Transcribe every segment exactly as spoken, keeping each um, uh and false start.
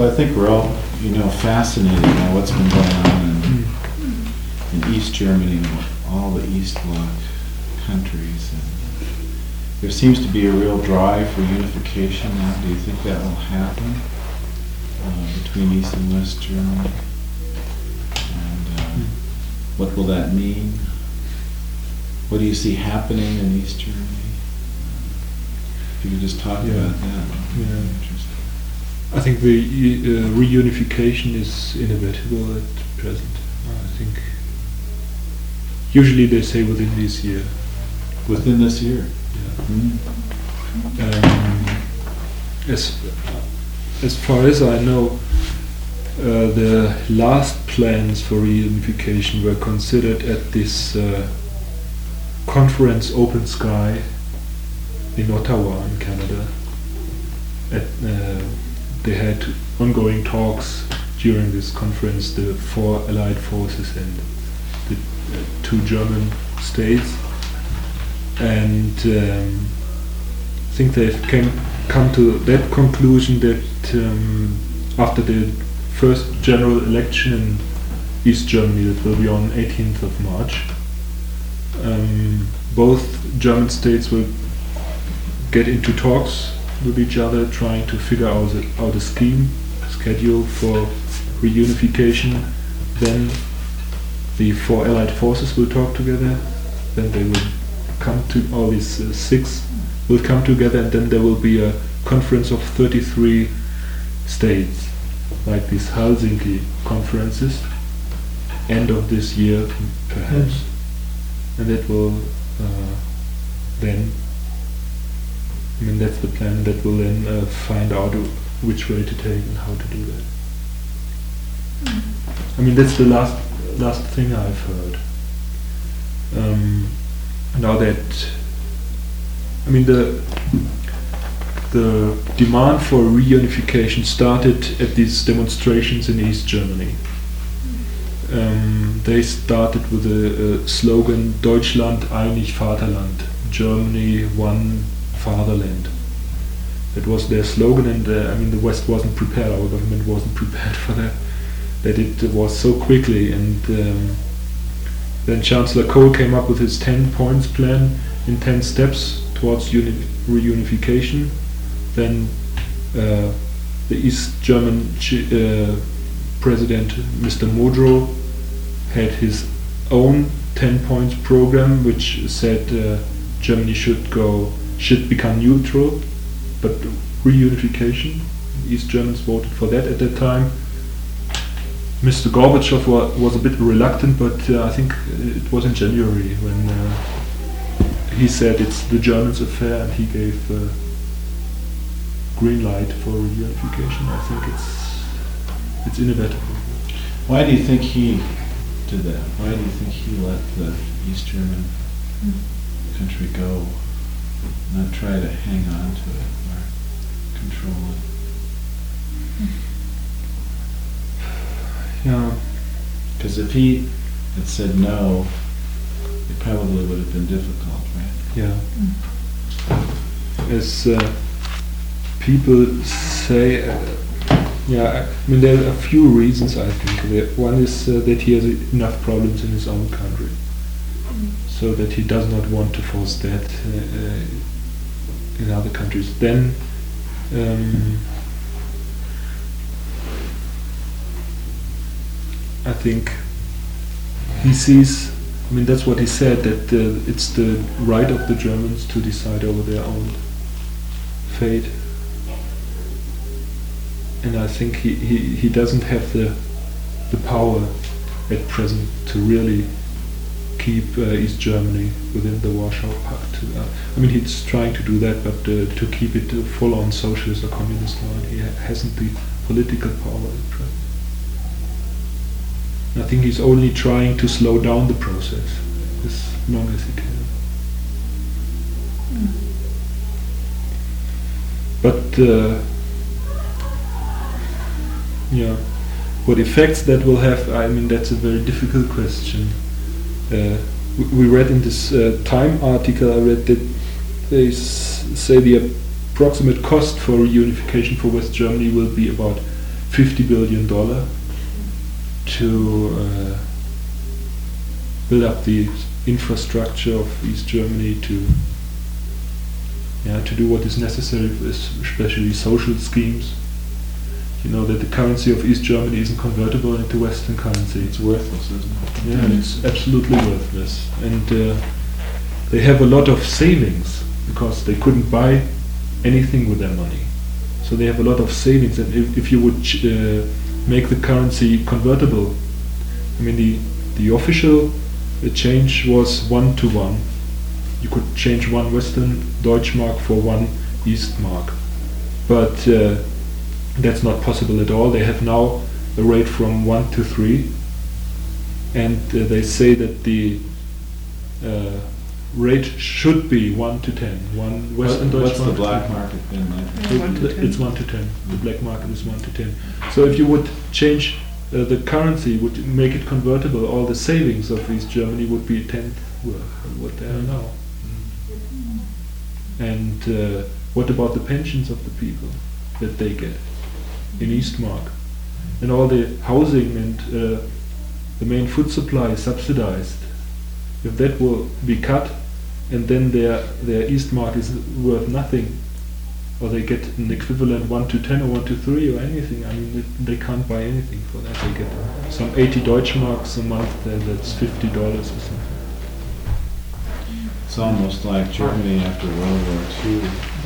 Well, I think we're all, you know, fascinated by what's been going on in, in East Germany and all the East Bloc countries. And there seems to be a real drive for unification now. Do you think that will happen uh, between East and West Germany? And uh, what will that mean? What do you see happening in East Germany? If you could just talk Yeah. about that. Yeah. Interesting. I think the uh, reunification is inevitable at present. I think usually they say within this year. Within this year? Yeah. Mm. Um, as as far as I know, uh, the last plans for reunification were considered at this uh, conference Open Sky in Ottawa in Canada. At, uh, they had ongoing talks during this conference, the four Allied forces and the uh, two German states, and um, I think they've came, come to that conclusion that um, after the first general election in East Germany, that will be on eighteenth of March, um, both German states will get into talks with each other, trying to figure out the, out a scheme, schedule for reunification. Then the four Allied forces will talk together. Then they will come to all these uh, six will come together, and then there will be a conference of thirty-three states, like these Helsinki conferences, end of this year perhaps, mm. and that will uh, then. I mean, that's the plan that will then uh, find out which way to take and how to do that. Mm. I mean, that's the last last thing I've heard. Um, now that, I mean, the the demand for reunification started at these demonstrations in East Germany. Um, they started with a, a slogan, Deutschland einig Vaterland, Germany one fatherland. That was their slogan, and uh, I mean the West wasn't prepared, our government wasn't prepared for that, that it uh, was so quickly. And um, then Chancellor Kohl came up with his ten points plan in ten steps towards uni- reunification. Then uh, the East German chi- uh, president, Mister Modrow, had his own ten points program, which said uh, Germany should go should become neutral, but reunification. East Germans voted for that at that time. Mister Gorbachev wa- was a bit reluctant, but uh, I think it was in January when uh, he said it's the Germans' affair, and he gave uh, green light for reunification. I think it's it's inevitable. Why do you think he did that? Why do you think he let the East German mm. country go? Not try to hang on to it or control it. Yeah. Because if he had said no, it probably would have been difficult, right? Yeah. Mm. As uh, people say, uh, yeah, I mean there are a few reasons I think. One is uh, that he has enough problems in his own country. So that he does not want to force that uh, uh, in other countries. Then um, I think he sees, I mean that's what he said, that uh, it's the right of the Germans to decide over their own fate. And I think he, he, he doesn't have the the power at present to really keep uh, East Germany within the Warsaw Pact. Uh, I mean, he's trying to do that, but uh, to keep it uh, full on socialist or communist line, he ha- hasn't the political power at present. I think he's only trying to slow down the process as long as he can. Mm. But uh, yeah, what effects that will have, I mean, that's a very difficult question. Uh, we read in this uh, Time article, I read that they s- say the approximate cost for reunification for West Germany will be about fifty billion dollar to uh, build up the infrastructure of East Germany, to yeah to do what is necessary, especially social schemes. You know that the currency of East Germany isn't convertible into Western currency. It's worthless, isn't it? Yeah, mm-hmm. It's absolutely worthless, and uh, they have a lot of savings because they couldn't buy anything with their money. So they have a lot of savings, and if, if you would ch- uh, make the currency convertible, I mean the the official uh, change was one to one. You could change one Western Deutschmark for one East Mark, but uh, that's not possible at all. They have now a rate from one to three, and uh, they say that the uh, rate should be one to ten. One Western What, what's Deutschmark. the black market been like? Yeah, one to It- ten. It's one to ten. The black market is one to ten. So if you would change uh, the currency, would make it convertible, all the savings of East Germany would be a tenth worth what they are now. And uh, what about the pensions of the people that they get in East Mark? And all the housing and uh, the main food supply is subsidized. If that will be cut, and then their their East Mark is worth nothing, or they get an equivalent one to ten or one to three or anything, I mean, it, they can't buy anything for that. They get some eighty Deutschmarks a month, then that's fifty dollars or something. It's almost like Germany after World War Two,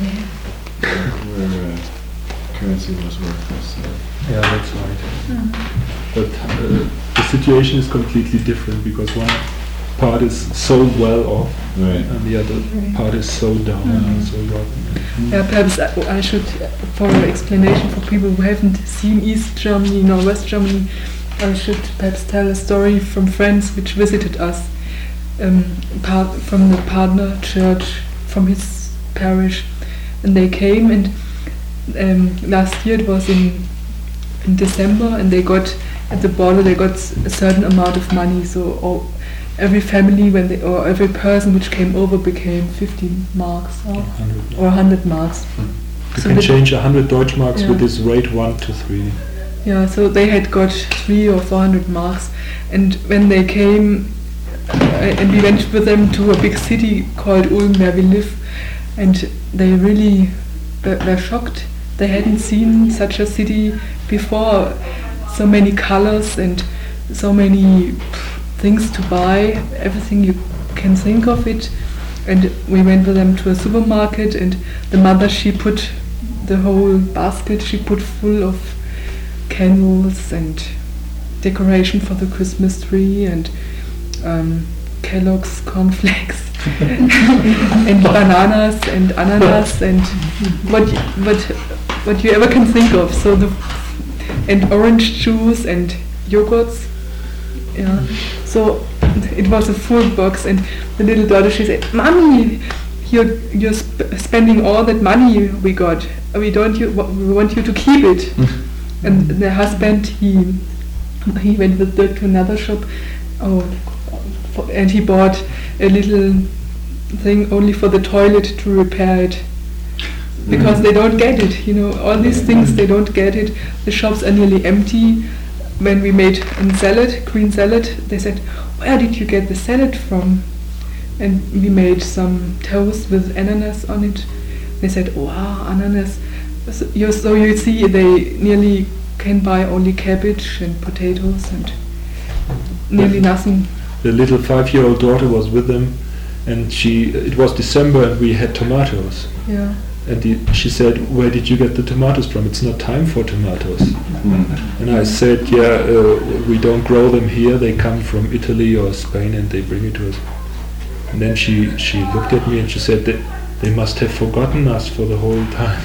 where uh, currency was worthless. So. Yeah, that's right. But uh, the situation is completely different because one part is so well off, Right. and the other Right. part is so down, Mhm. so rotten. Yeah, perhaps I I should, uh, for explanation for people who haven't seen East Germany nor West Germany, I should perhaps tell a story from friends which visited us, um, part from the partner church, from his parish, and they came, and um, last year it was in in December, and they got at the border they got s- a certain amount of money, so all, every family when they or every person which came over became fifty marks or, one hundred. or one hundred marks. You So can they- change one hundred Deutschmarks Yeah. with this rate one to three. Yeah, so they had got three or four hundred marks, and when they came, uh, and we went with them to a big city called Ulm where we live, and they really were, were shocked. They hadn't seen such a city before. So many colors and so many pff, things to buy, everything you can think of it. And we went with them to a supermarket, and the mother, she put the whole basket, she put full of candles and decoration for the Christmas tree, and um, Kellogg's cornflakes and bananas and ananas and what y- what what you ever can think of. So the and orange juice and yogurts. Yeah. So it was a full box, and the little daughter, she said, "Mommy, you're you're sp- spending all that money we got. We don't you we want you to keep it." And the husband, he he went with Dirk to another shop, oh, for, and he bought a little thing only for the toilet to repair it, because they don't get it. You know, all these things they don't get it. The shops are nearly empty. When we made a salad, green salad, they said, "Where did you get the salad from?" And we made some toast with ananas on it. They said, "Wow, ananas." So you, so you see, they nearly can buy only cabbage and potatoes and nearly nothing. The little five-year-old daughter was with them, and she. It was December, and we had tomatoes. Yeah. And the, she said, "Where did you get the tomatoes from? It's not time for tomatoes." Mm. And I said, "Yeah, uh, we don't grow them here. They come from Italy or Spain, and they bring it to us." And then she she looked at me and she said that they must have forgotten us for the whole time.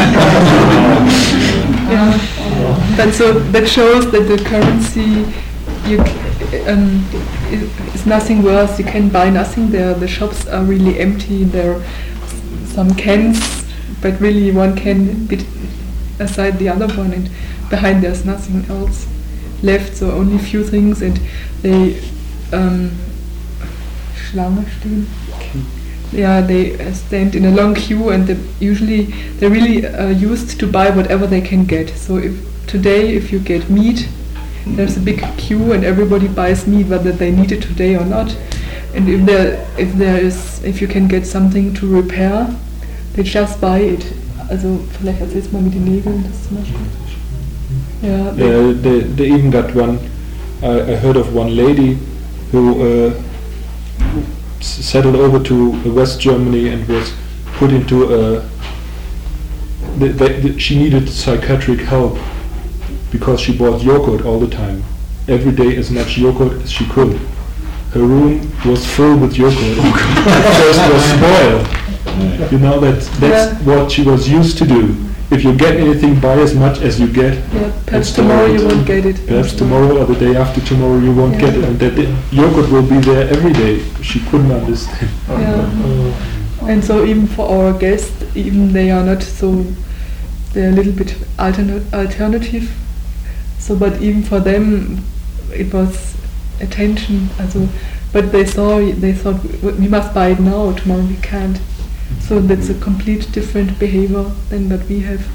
Yeah. But so that shows that the currency you c- um, is, is nothing worse. You can buy nothing there. The shops are really empty. There are s- some cans, but really one can bit aside the other one, and behind there's nothing else left. So only few things, and they um, Schlange stehen. yeah, they uh, stand in a long queue, and they usually they're really uh, used to buy whatever they can get. So if today, if you get meat, there's a big queue, and everybody buys meat whether they need it today or not. And if there if there is if you can get something to repair, they just buy it. Also vielleicht erzählst du mal mit den Nägeln, das zum Beispiel. Yeah. They, Yeah, they, they even got one. I, I heard of one lady who uh, s- settled over to uh, West Germany and was put into a. The, the, the, she needed psychiatric help because she bought yogurt all the time, every day as much yogurt as she could. Her room was filled with yogurt. It just was spoiled. You know that that's Yeah. what she was used to do. If you get anything, buy as much as you get. yeah, perhaps It's tomorrow you spoiled. won't get it. Perhaps tomorrow or the day after tomorrow you won't Yeah. get it, and that the yogurt will be there every day. She couldn't understand. Yeah. And so even for our guests, even they are not so, they're a little bit alterna- alternative. So, but even for them, it was attention. Also, but they saw, they thought "W- we must buy it now. Tomorrow we can't. So that's a complete different behavior than what we have.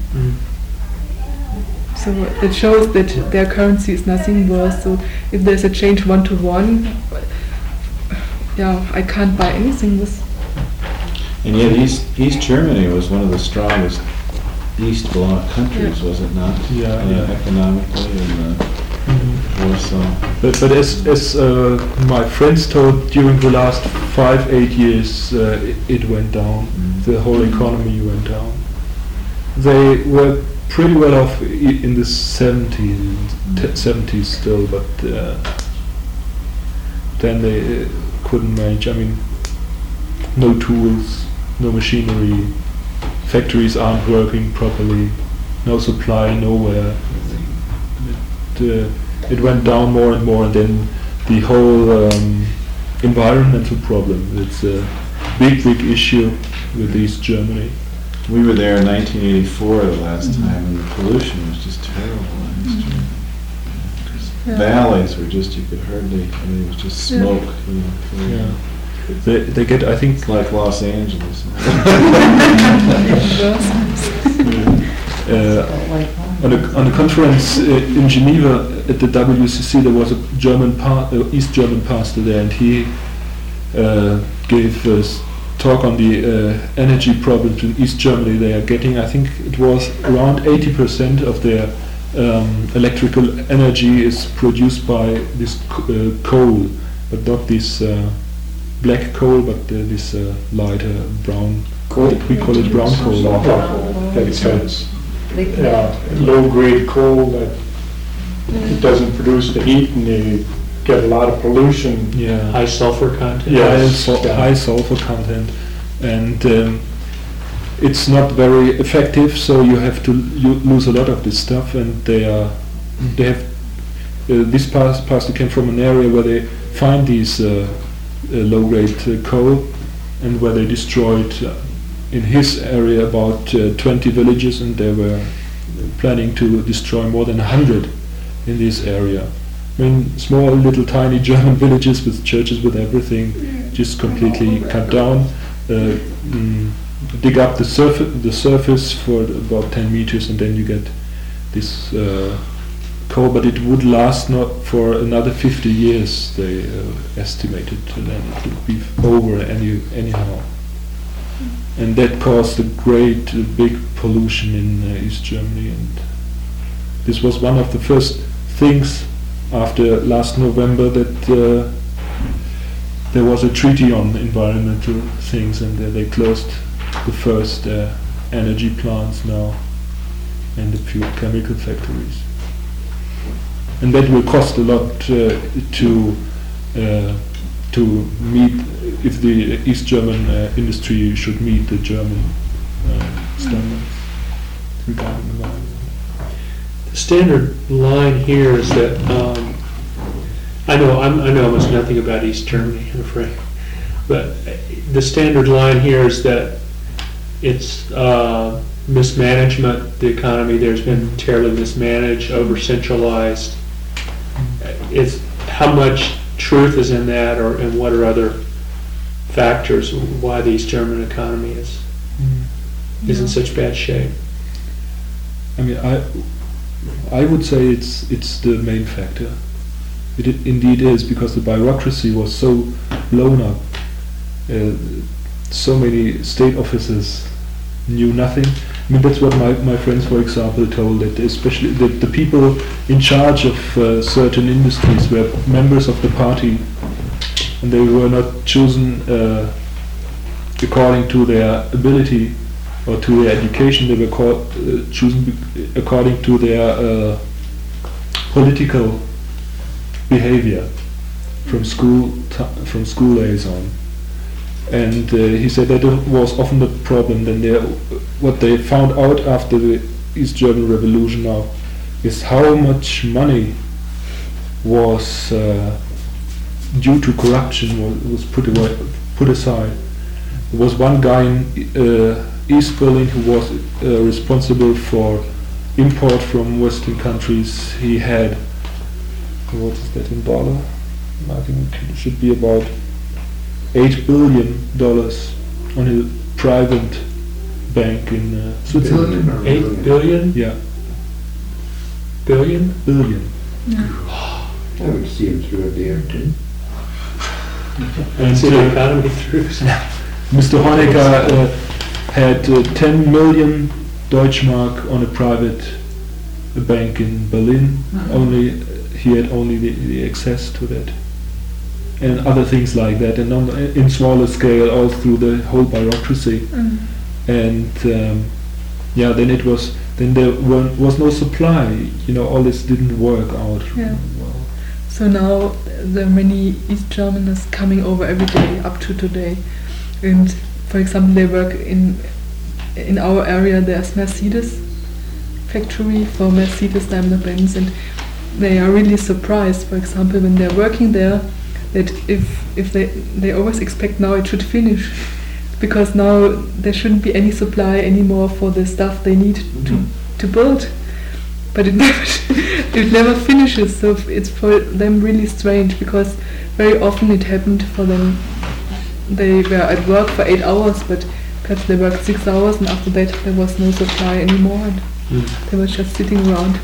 So it shows that their currency is nothing worse. So if there's a change one to one, yeah, I can't buy anything with. And yet East, East Germany was one of the strongest East Bloc countries, was it not? Yeah, Uh, yeah. Economically in uh, Warsaw. But but as as uh, my friends told, during the last five eight years, uh, it, it went down. Mm. The whole economy went down. They were pretty well off i- in the seventies, t- seventies still, but uh, then they uh, couldn't manage. I mean, no tools, no machinery, factories aren't working properly, no supply nowhere. It, uh, it went down more and more, and then the whole um, environmental problem. It's a big, big issue with East Germany. We were there in nineteen eighty-four the last Mhm. time, and the pollution was just terrible in East Germany. Yeah, 'cause Yeah. Valleys were just, you could hardly, I mean, it was just Yeah. smoke, you know. filling Yeah. it. They, they get, I think, It's like Los Angeles. uh, on a on a conference uh, in Geneva at the W C C, there was a German pa- uh, East German pastor there, and he uh, gave a s- talk on the uh, energy problems in East Germany. They are getting, I think it was around eighty percent of their um, electrical energy is produced by this c- uh, coal, but not this uh, black coal, but uh, this uh, lighter brown. We call it brown coal. That has uh, low-grade coal that it doesn't produce the heat, and they get a lot of pollution. Yeah. High sulfur content. high, Yes, sul- yeah. high sulfur content, and um, it's not very effective. So you have to you lose a lot of this stuff, and they are they have uh, this pas- pastor came from an area where they find these uh, uh, low-grade uh, coal, and where they destroyed uh, in his area about uh, twenty villages, and they were planning to destroy more than a hundred in this area. I mean, small, little, tiny German villages with churches, with everything, just completely cut down. Uh, mm, dig up the surface, the surface for about ten meters, and then you get this uh, coal. But it would last not for another fifty years. They uh, estimated, and then it would be over any anyhow. And that caused a great, uh, big pollution in uh, East Germany. And this was one of the first things after last November that uh, there was a treaty on environmental things, and uh, they closed the first uh, energy plants now and the few chemical factories. And that will cost a lot uh, to uh, to meet if the East German uh, industry should meet the German uh, standards regarding environment. The standard line here is that, um, I know, I'm, I know almost nothing about East Germany, I'm afraid, but uh, the standard line here is that it's uh, mismanagement, the economy there's been terribly mismanaged, over-centralized. Uh, It's, how much truth is in that, or and what are other factors why the East German economy is is in such bad shape. I mean, I I would say it's it's the main factor. It i- indeed is, because the bureaucracy was so blown up. Uh, so many state offices knew nothing. I mean, that's what my, my friends, for example, told, that especially that the people in charge of uh, certain industries were members of the party, and they were not chosen uh, according to their ability or to their education. They were called, uh, chosen be- according to their uh, political behavior from school t- from school days on. And uh, he said that it was often the problem. Then they, what they found out after the East German Revolution now is how much money was uh, due to corruption was, was put away, put aside. There was one guy in uh, East Berlin who was uh, responsible for import from Western countries. He had, what is that in dollar? I think it should be about eight billion dollars on a private bank in uh, Switzerland. Billion or Eight million? billion? Yeah, Billion? billion. I would see him through a damn too. And See the uh, economy through. Mister Honecker uh, had uh, ten million Deutschmark on a private uh, bank in Berlin. Only uh, he had only the, the access to that, and other things like that, and on, in smaller scale all through the whole bureaucracy. Mm. And um, yeah, then it was then there were, was no supply. You know, all this didn't work out Yeah. well. So now there are many East Germans coming over every day up to today, and for example they work in in our area. There's Mercedes factory for Mercedes Daimler Benz, and they are really surprised, for example, when they're working there, that if if they they always expect now it should finish, because now there shouldn't be any supply anymore for the stuff they need to to build. But it never it never finishes, so f- it's for them really strange, because very often it happened for them. They were at work for eight hours, but perhaps they worked six hours, and after that there was no supply anymore, and they were just sitting around.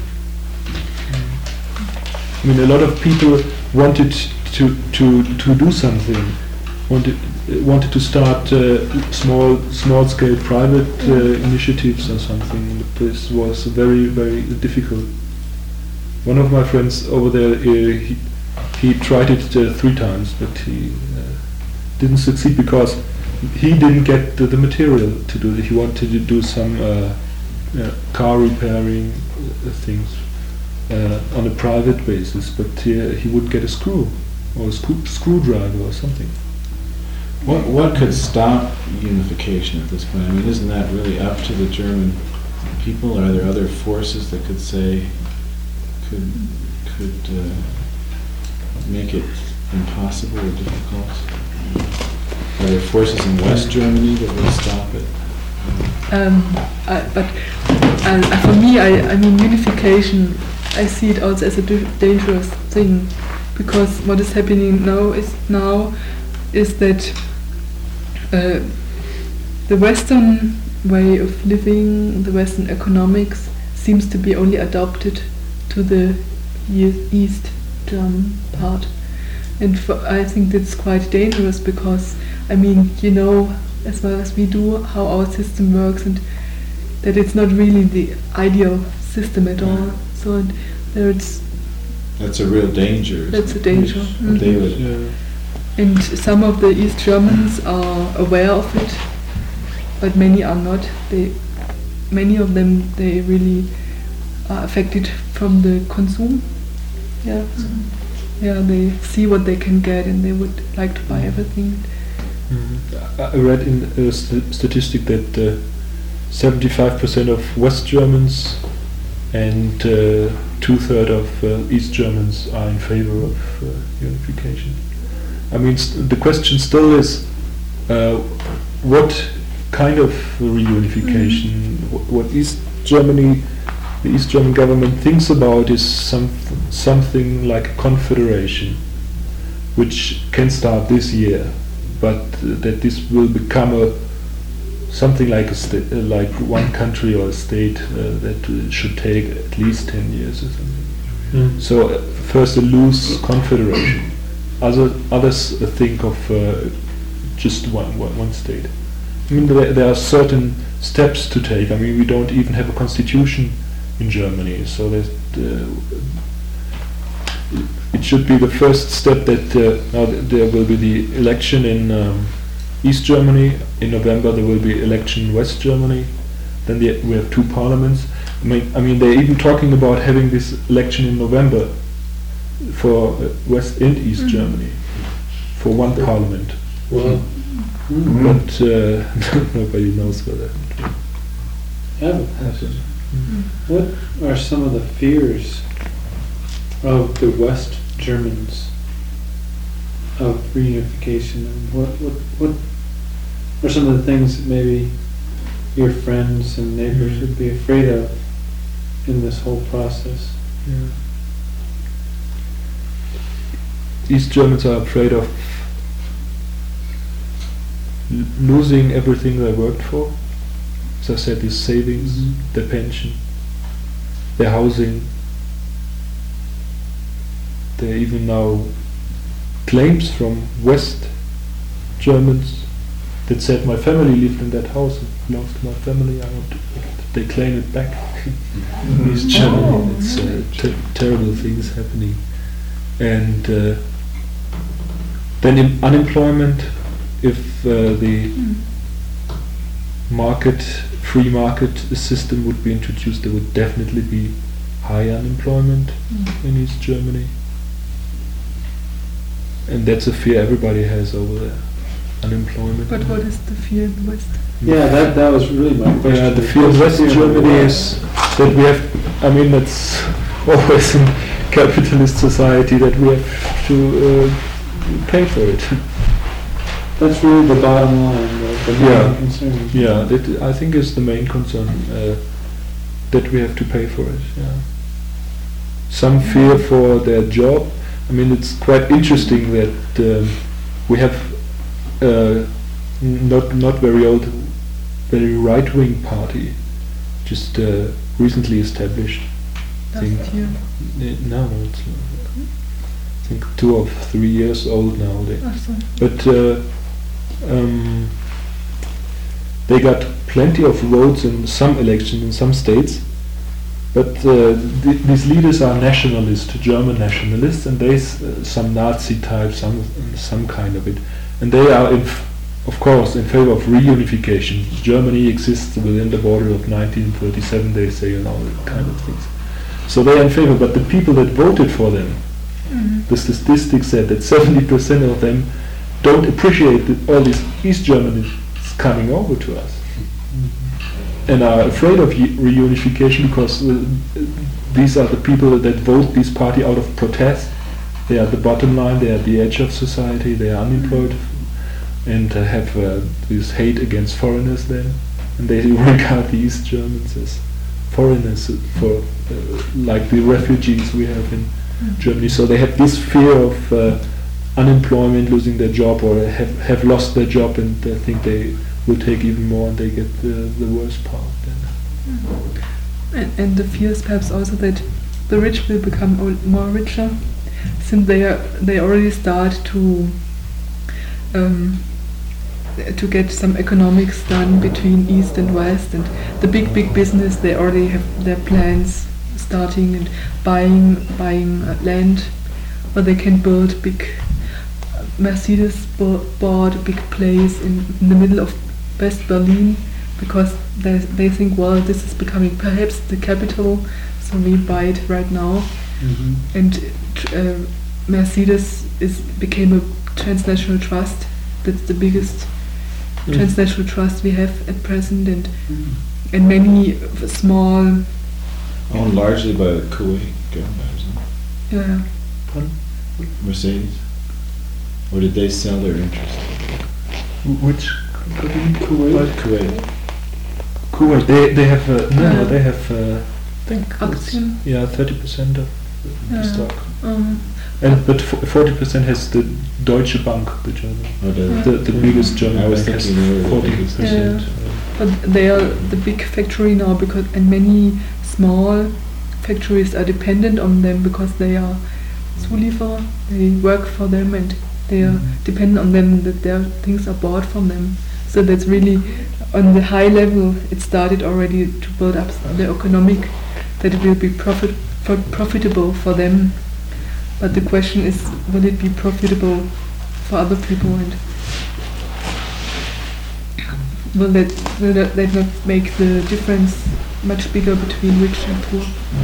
I mean, a lot of people wanted to to to do something, wanted uh, wanted to start uh, small small scale private uh, initiatives or something. But this was very very difficult. One of my friends over there, uh, he he tried it uh, three times, but he uh, didn't succeed because he didn't get the, the material to do it. He wanted to do some uh, uh, car repairing uh, things uh, on a private basis, but uh, he would get a screw or a screw screwdriver or something. What what could stop unification at this point? I mean, isn't that really up to the German people? Are there other forces that could say could could uh, make it impossible or difficult? Are there forces in West Germany that will stop it? Um, I, but uh, for me, I, I mean unification. I see it also as a di- dangerous thing, because what is happening now is now is that uh, the Western way of living, the Western economics, seems to be only adopted to the e- East German part, and for, I think that's quite dangerous, because I mean, you know as well as we do how our system works, and that it's not really the ideal system at all. So and there it's That's a real danger. isn't That's a it? danger. What they Mhm. would, Yeah. and some of the East Germans are aware of it, but many are not. They, many of them, they really are affected from the consume. Yeah, yeah. They see what they can get, and they would like to buy everything. I I read in a st- statistic that uh, seventy-five percent of West Germans and uh, two-thirds of uh, East Germans are in favor of uh, unification. I mean, st- the question still is, uh, what kind of reunification? Wh- What East Germany, the East German government thinks about is some something like a confederation, which can start this year. but uh, that this will become a something like a sta- uh, like one country or a state uh, that uh, should take at least ten years or something. Mm. So uh, first a loose confederation. Other others uh, think of uh, just one, one one state. I mean, there, there are certain steps to take. I mean, we don't even have a constitution in Germany, so that uh, it should be the first step that uh, now th- there will be the election in um, East Germany. In November there will be election in West Germany. Then the, we have two parliaments. I mean, I mean, they're even talking about having this election in November for uh, West and East Mhm. Germany for one parliament. Well, Mhm. But uh, nobody knows whether. I have a question. What are some of the fears of the West Germans of reunification, and what, what, what are some of the things that maybe your friends and neighbors would be afraid of in this whole process? Yeah. East Germans are afraid of l- losing everything they worked for. As I said, their savings, Mhm. their pension, their housing. There are even now claims from West Germans that said, my family lived in that house, it belongs to my family, I want to, they claim it back. In East Germany, Oh, it's uh, really? ter- terrible things happening. And uh, then in unemployment, if uh, the Mm. market, free market system would be introduced, there would definitely be high unemployment Mm. in East Germany. And that's a fear everybody has over there, unemployment. But what is the fear in the West? Yeah, that, that was really my question. Yeah, the fear in What's the West fear of the Germany West? is that we have, I mean, that's always in capitalist society, that we have to uh, pay for it. That's really the bottom line, the, the Yeah. main concern. Yeah, that I think is the main concern, uh, that we have to pay for it. Yeah. Some fear for their job. I mean, it's quite interesting that um, we have uh, n- not not very old, very right wing party, just uh, recently established. I think Last year. eh, no, no, it's uh, I think two or three years old now. They, Ach so. but uh, um, they got plenty of votes in some elections in some states. But uh, th- these leaders are nationalist, German nationalists, and they s- uh, some Nazi type, some some kind of it, and they are, in f- of course, in favor of reunification. Germany exists within the border of nineteen thirty-seven. They say, and all that kind of things. So they are in favor. But the people that voted for them, Mhm. the statistics said that seventy percent of them don't appreciate that all these East Germans coming over to us, and are afraid of ye- reunification because uh, these are the people that vote this party out of protest. They are the bottom line, they are at the edge of society, they are unemployed, and uh, have uh, this hate against foreigners then, and they regard the East Germans as foreigners, uh, for uh, like the refugees we have in Germany. So they have this fear of uh, unemployment, losing their job, or have, have lost their job, and they think they will take even more, and they get the, the worst part then. And, and the fear is perhaps also that the rich will become ol- more richer, since they are they already start to um, to get some economics done between East and West, and the big big business, they already have their plans starting and buying buying uh, land where they can build big. Mercedes bo- bought a big place in, in the middle of West Berlin because they they think, well, this is becoming perhaps the capital, so we buy it right now. Mhm. And tr- uh, Mercedes is became a transnational trust. That's the biggest Mm. transnational trust we have at present, and Mhm. and many f- small, Owned largely by the Kuwait government, isn't it? yeah, Mercedes? Or did they sell their interest? Which Kuwait? Kuwait. Kuwait, they they have uh, no, Yeah. they have uh, I think it's- Aktien. yeah, thirty percent of the Yeah. stock. Um, And but forty percent has the Deutsche Bank, the German, Oh, the- the, the biggest German I was bank has thinking they were the forty biggest. percent. but they are the big factory now because and many small factories are dependent on them because they are Zulieferer, they work for them and they are Mhm. dependent on them that their things are bought from them. So that's really on the high level. It started already to build up the economic that it will be profit for profitable for them. But the question is, will it be profitable for other people, and will that will that, that not make the difference much bigger between rich and poor?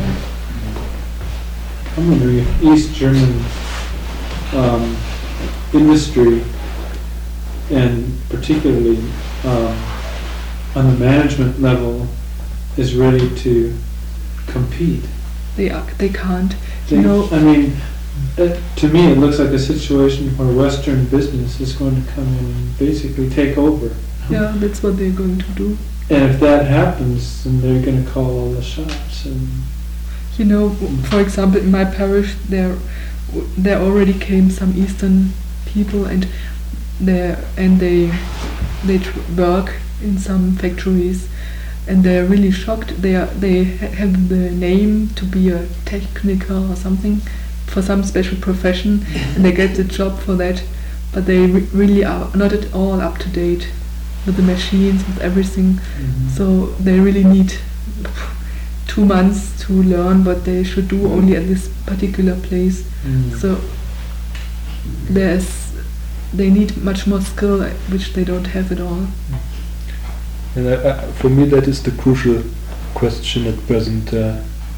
I'm wondering if East German um, industry, and particularly um, on the management level, is ready to compete. They are, they can't. They- You know, I mean, uh, to me, it looks like a situation where Western business is going to come in and basically take over. yeah, that's what they're going to do. And if that happens, then they're going to call all the shots. And You know, w- for example, in my parish, there w- there already came some Eastern people, and they and they they tr- work in some factories, and they're really shocked. They are they ha- have the name to be a technical or something for some special profession, and they get the job for that, but they re- really are not at all up to date with the machines, with everything. So they really need two months to learn what they should do only at this particular place. Mm. So there's they need much more skill, uh, which they don't have at all. And uh, uh, for me, that is the crucial question at present. Uh,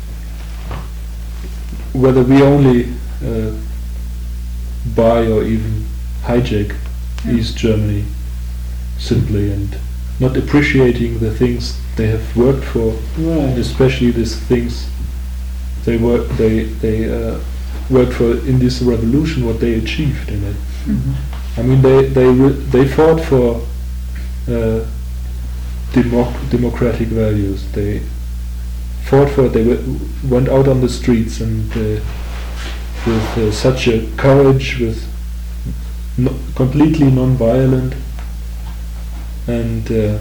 whether we only uh, buy or even hijack Yeah. East Germany simply, and not appreciating the things they have worked for, Right. especially these things they work they they uh, worked for in this revolution, what they achieved in it. Mhm. I mean, they they re- they fought for uh, democ- democratic values. They fought for. They w- went out on the streets and uh, with uh, such a courage, with no, completely non-violent, and uh,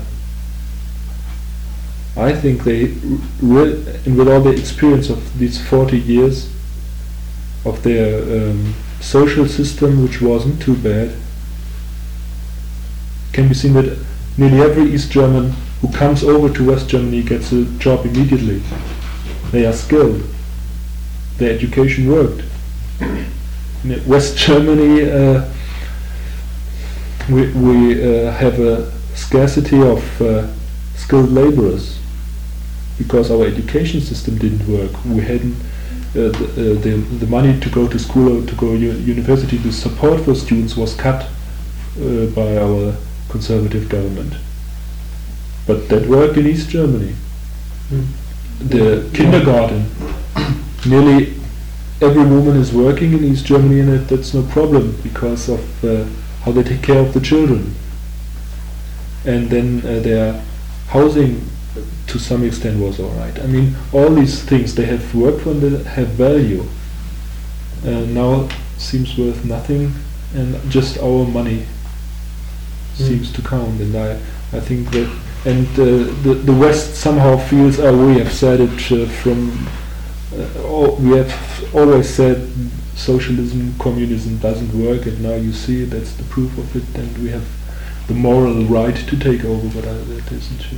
I think they, re- and with all the experience of these forty years of their um, social system, which wasn't too bad, can be seen that nearly every East German who comes over to West Germany gets a job immediately. They are skilled. Their education worked. In West Germany, uh, we, we uh, have a scarcity of uh, skilled laborers because our education system didn't work. We hadn't uh, the, uh, the the money to go to school or to go u- university. The support for students was cut uh, by our conservative government. But that worked in East Germany. Mm. The kindergarten, nearly every woman is working in East Germany, and that, that's no problem because of uh, how they take care of the children. And then uh, their housing to some extent was alright. I mean, all these things, they have worked for and they have value. Uh, now seems worth nothing, and just our money Mm. seems to count. And I, I think that, and uh, the the West somehow feels, oh, we have said it uh, from, uh, all, we have always said socialism, communism doesn't work, and now you see that's the proof of it, and we have the moral right to take over, but uh, that isn't true.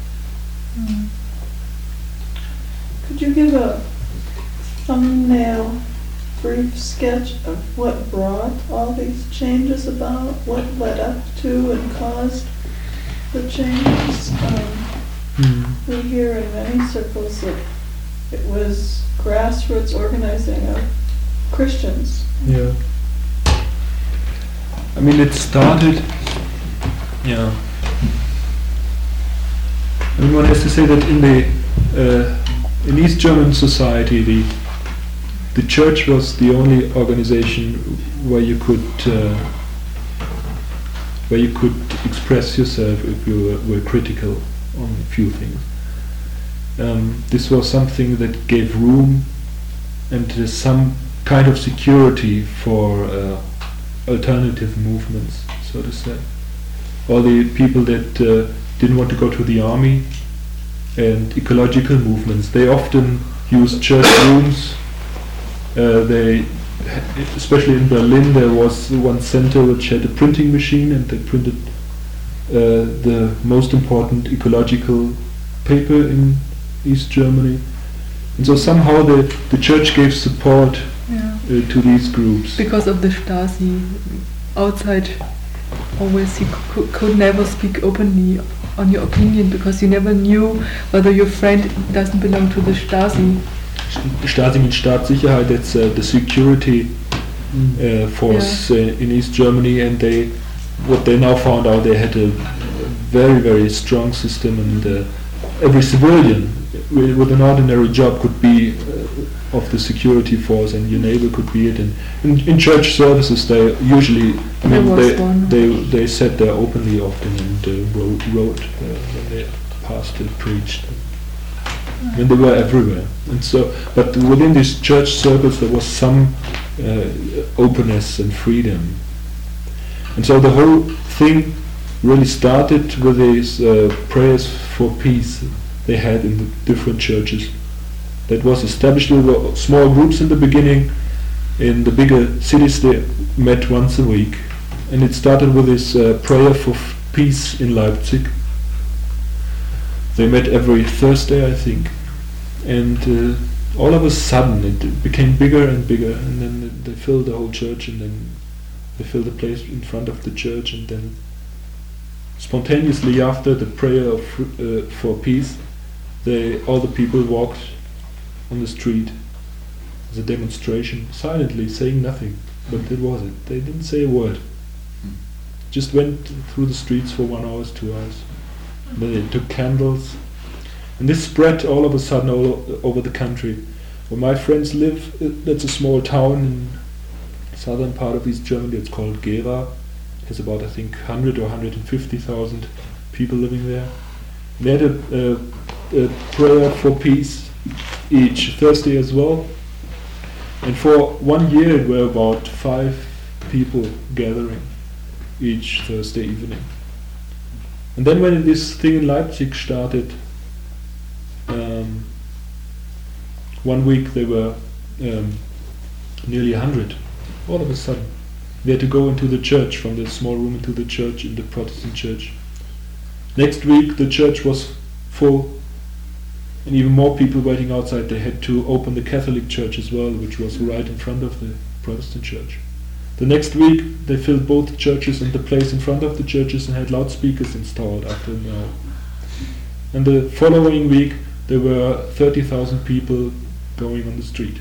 Could you give a thumbnail brief sketch of what brought all these changes about, what led up to and caused the changes? Um, we hear in many circles that it was grassroots organizing of Christians. Yeah. I mean, it started. Yeah. I mean, one has to say that in the uh, in East German society, the the church was the only organization where you could uh, where you could express yourself if you were, were critical on a few things. Um, this was something that gave room and there's some kind of security for uh, alternative movements, so to say. All the people that uh, didn't want to go to the army, and ecological movements, they often use church rooms. Uh, they, especially in Berlin, there was one center which had a printing machine, and they printed uh, the most important ecological paper in East Germany. And so somehow the, the church gave support Yeah. uh, to these groups. Because of the Stasi, outside always you cou- could never speak openly on your opinion, because you never knew whether your friend doesn't belong to the Stasi. Stasi means Staatssicherheit, that's uh, the security uh, force uh, in East Germany, and they, what they now found out, they had a very, very strong system, and uh, every civilian with, with an ordinary job could be uh, of the security force, and your neighbor could be it. And in, in church services, they usually, I There mean, was they, one. they they sat there openly often and uh, wrote, wrote uh, when they pastored, preached. And they were everywhere. And so, but within these church circles, there was some uh, openness and freedom. And so the whole thing really started with these uh, prayers for peace they had in the different churches. That was established with small groups in the beginning. In the bigger cities, they met once a week. And it started with this uh, prayer for f- peace in Leipzig. They met every Thursday, I think. And uh, all of a sudden, it became bigger and bigger. And then they filled the whole church, and then they filled the place in front of the church, and then spontaneously after the prayer of, uh, for peace, they, all the people walked on the street as a demonstration, silently, saying nothing. But that was it. They didn't say a word. Just went through the streets for one hour, two hours. Then they took candles. And this spread all of a sudden all o- over the country. Where my friends live, uh, that's a small town in southern part of East Germany. It's called Gera. It has about, I think, one hundred or one hundred fifty thousand people living there. They had a, a, a prayer for peace each Thursday as well. And for one year, it were about five people gathering each Thursday evening. And then when this thing in Leipzig started, um, one week they were um, nearly a hundred. All of a sudden, they had to go into the church, from the small room into the church, in the Protestant church. Next week, the church was full, and even more people waiting outside. They had to open the Catholic church as well, which was right in front of the Protestant church. The next week, they filled both churches and the place in front of the churches and had loudspeakers installed after an hour. And the following week, there were thirty thousand people going on the street.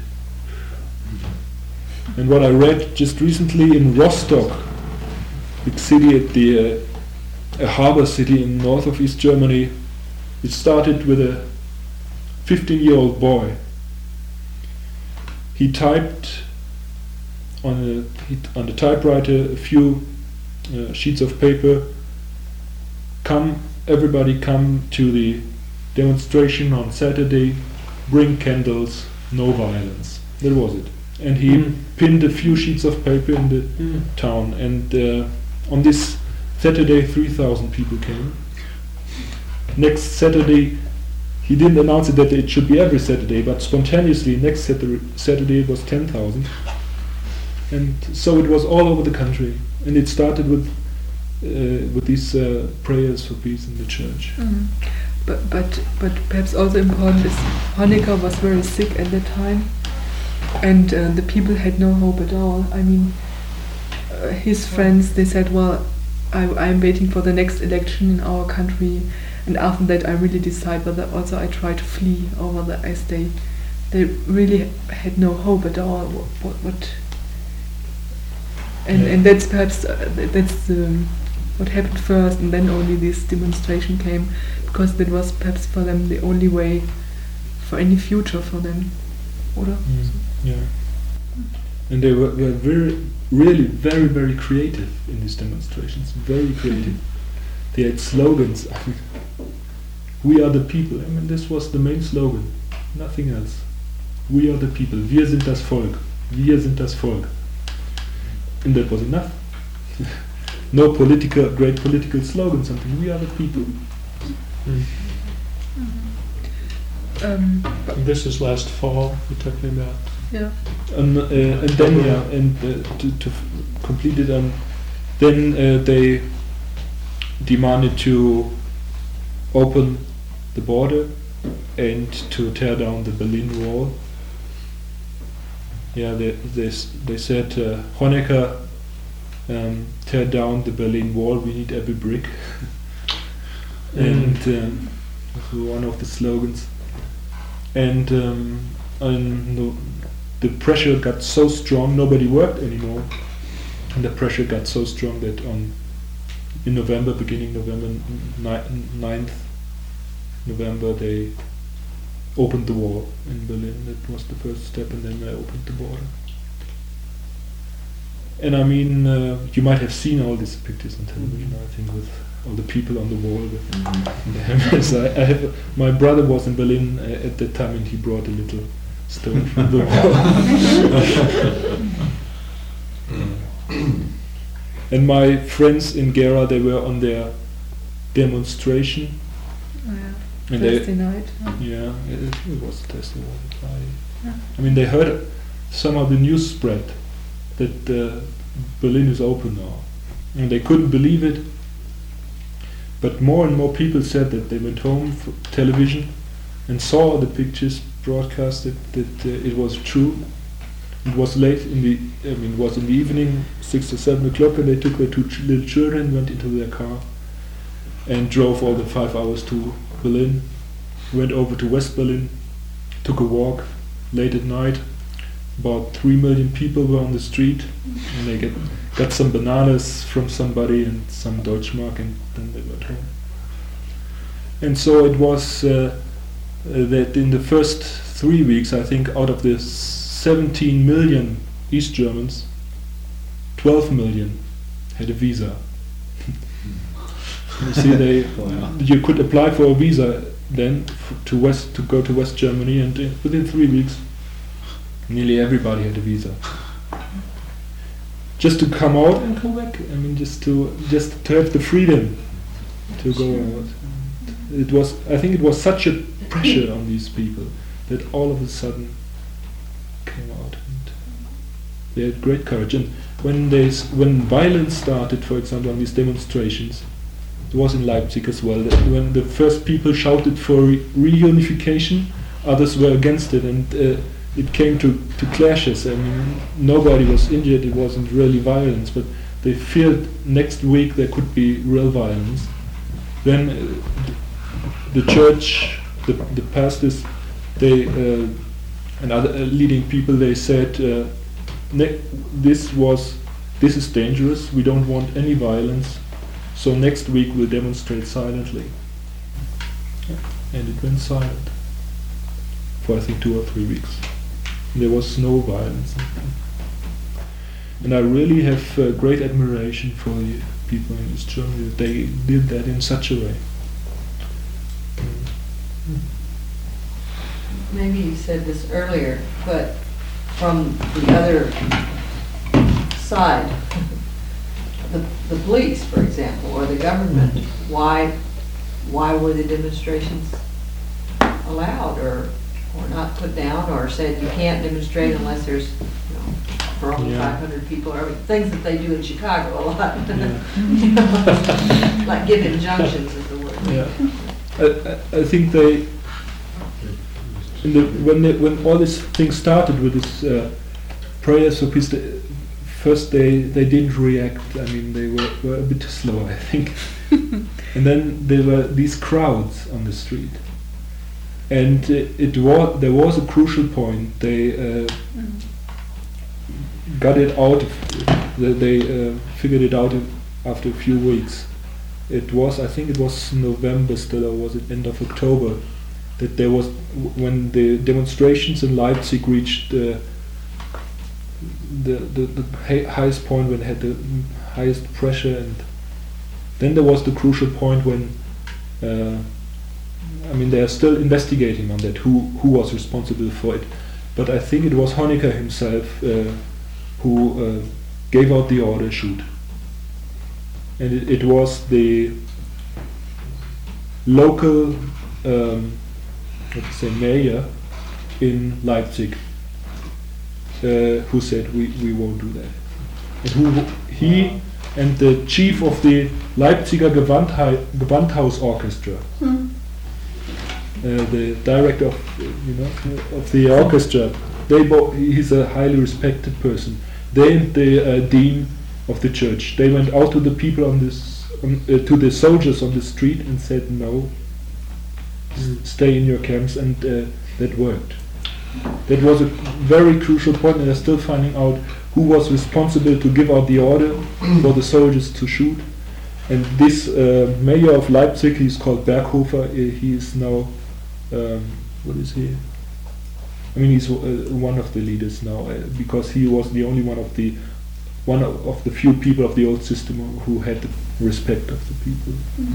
And what I read just recently in Rostock, big city at the uh, a harbor city in north of East Germany, it started with a fifteen-year-old boy. He typed on a he t- on the typewriter a few uh, sheets of paper. Come, everybody, come to the demonstration on Saturday. Bring candles, no violence. That was it. And he Mm. pinned a few sheets of paper in the Mm. town. And uh, on this Saturday, three thousand people came. Next Saturday, he didn't announce it that it should be every Saturday, but spontaneously next Saturday, Saturday it was ten thousand. And so it was all over the country. And it started with uh, with these uh, prayers for peace in the church. Mhm. But but but perhaps also important is Honecker was very sick at that time, and uh, the people had no hope at all. I mean, uh, his friends, they said, well, I, I'm waiting for the next election in our country, and after that I really decide whether also I try to flee or whether I stay. They really had no hope at all. What, what, what and Yeah. and that's perhaps uh, th- that's um, what happened first, and then only this demonstration came, because that was perhaps for them the only way for any future for them. Oder? Yeah. And they were, were very, really very, very creative in these demonstrations. Very creative. They had slogans. We are the people. I mean, this was the main slogan. Nothing else. We are the people. Wir sind das Volk. Wir sind das Volk. And that was enough. No political, great political slogan, something. We are the people. Um, This is last fall we're talking about. yeah. Um, uh, and then, yeah, and uh, to, to f- complete it, um, then uh, they demanded to open the border and to tear down the Berlin Wall. Yeah, they they s- they said, uh, Honecker, um, tear down the Berlin Wall. We need every brick. And um, that was one of the slogans. And um, and the, the pressure got so strong, nobody worked anymore. And the pressure got so strong that on in November, beginning November ninth, November, they opened the wall in Berlin. That was the first step, and then they opened the border. And I mean, uh, you might have seen all these pictures on television, I think, with all the people on the wall with the hammers. I, I have, my brother was in Berlin uh, at that time, and he brought a little stone from the wall. And my friends in Gera, they were on their demonstration. Oh, yeah. And they- Thursday night. Yeah, it, it was a test of Friday. Yeah. I mean, they heard somehow the news spread that uh, Berlin is open now, and they couldn't believe it. But more and more people said that they went home for television and saw the pictures broadcasted, that uh, it was true. It was late in the, I mean, it was in the evening, six or seven o'clock, and they took their two ch- little children, went into their car, and drove all the five hours to Berlin. Went over to West Berlin, took a walk late at night. About three million people were on the street, and they get, got some bananas from somebody and some Deutschmark, and then they went home. And so it was uh, uh, that in the first three weeks, I think, out of the seventeen million East Germans, twelve million had a visa. You see, they Wow. you could apply for a visa then f- to West to go to West Germany, and uh, within three weeks, nearly everybody had a visa. Just to come out and come back. I mean, just to just to have the freedom to go out. It was, I think, it was such a pressure on these people that all of a sudden came out, and they had great courage. And when they s- when violence started, for example, on these demonstrations, it was in Leipzig as well. That when the first people shouted for re- reunification, others were against it, and uh, it came to, to clashes. I mean, nobody was injured. It wasn't really violence, but they feared next week there could be real violence. Then uh, the church, the, the pastors, they uh, and other uh, leading people, they said, uh, ne- this was this is dangerous. We don't want any violence. So next week we'll demonstrate silently. And it went silent for I think two or three weeks. There was no violence. And I really have uh, great admiration for the people in East Germany that they did that in such a way. Maybe you said this earlier, but from the other side, the, the police, for example, or the government, why, why were the demonstrations allowed or, or not put down, or said you can't demonstrate unless there's, you know, for only Yeah. five hundred people, or things that they do in Chicago a lot. Yeah. You know, like give injunctions is the word. Yeah. I, I, I think they, in the, when they, when all these things started with this uh, prayers for peace, they, first they, they didn't react. I mean, they were, were a bit slow, I think. And then there were these crowds on the street, and uh, it was there was a crucial point. They uh, got it out. They, they uh, figured it out in, after a few weeks. It was, I think, it was November still, or was it end of October? That there was w- when the demonstrations in Leipzig reached uh, the the, the hi- highest point, when it had the mm, highest pressure, and then there was the crucial point when uh, I mean they are still investigating on that, who who was responsible for it, but I think it was Honecker himself uh, who uh, gave out the order, shoot. And it, it was the local, um, let's say, mayor in Leipzig uh, who said we, we won't do that. And who he and the chief of the Leipziger Gewandhai- Gewandhaus Orchestra, Hmm. uh, the director of, you know, of the orchestra, they bo- he's a highly respected person. They and the uh, dean of the church, they went out to the people on this, on, uh, to the soldiers on the street and said no, s- stay in your camps, and uh, that worked. That was a very crucial point, and they're still finding out who was responsible to give out the order for the soldiers to shoot. And this uh, mayor of Leipzig, he's called Berghofer, uh, he is now, um, what is he? I mean, he's uh, one of the leaders now, uh, because he was the only one of the one of, of the few people of the old system who had the respect of the people.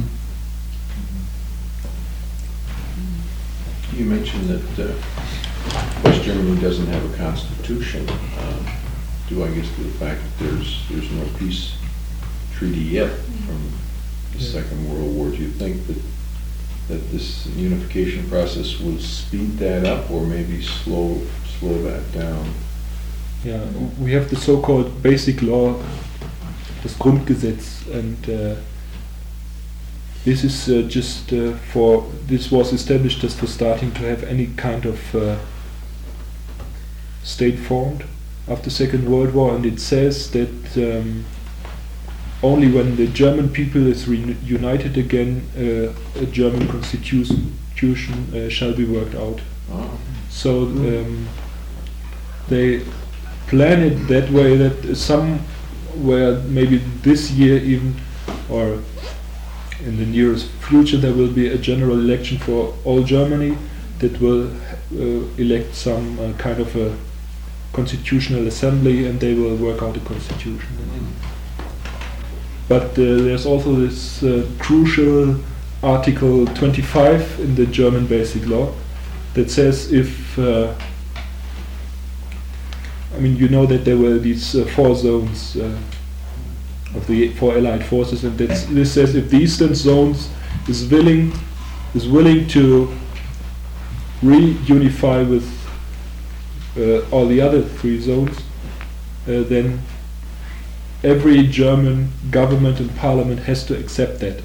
You mentioned that uh, West Germany doesn't have a constitution. Um, due, I guess, to the fact that there's there's no peace treaty yet from the Yeah. Second World War. Do you think that that this unification process will speed that up, or maybe slow slow that down? Yeah, we have the so-called basic law, das Grundgesetz, and uh, this is uh, just uh, for, this was established just for starting to have any kind of uh, state formed after Second World War, and it says that um, only when the German people is reunited again, uh, a German constitution uh, shall be worked out. Oh. So um, they plan it that way, that somewhere maybe this year even, or in the nearest future, there will be a general election for all Germany that will uh, elect some uh, kind of a constitutional assembly, and they will work out a constitution. But uh, there's also this uh, crucial Article twenty-five in the German Basic Law that says if uh, I mean, you know that there were these uh, four zones uh, of the four Allied forces, and that's, this says if the Eastern zones is willing is willing to reunify with uh, all the other three zones, uh, then every German government and parliament has to accept that.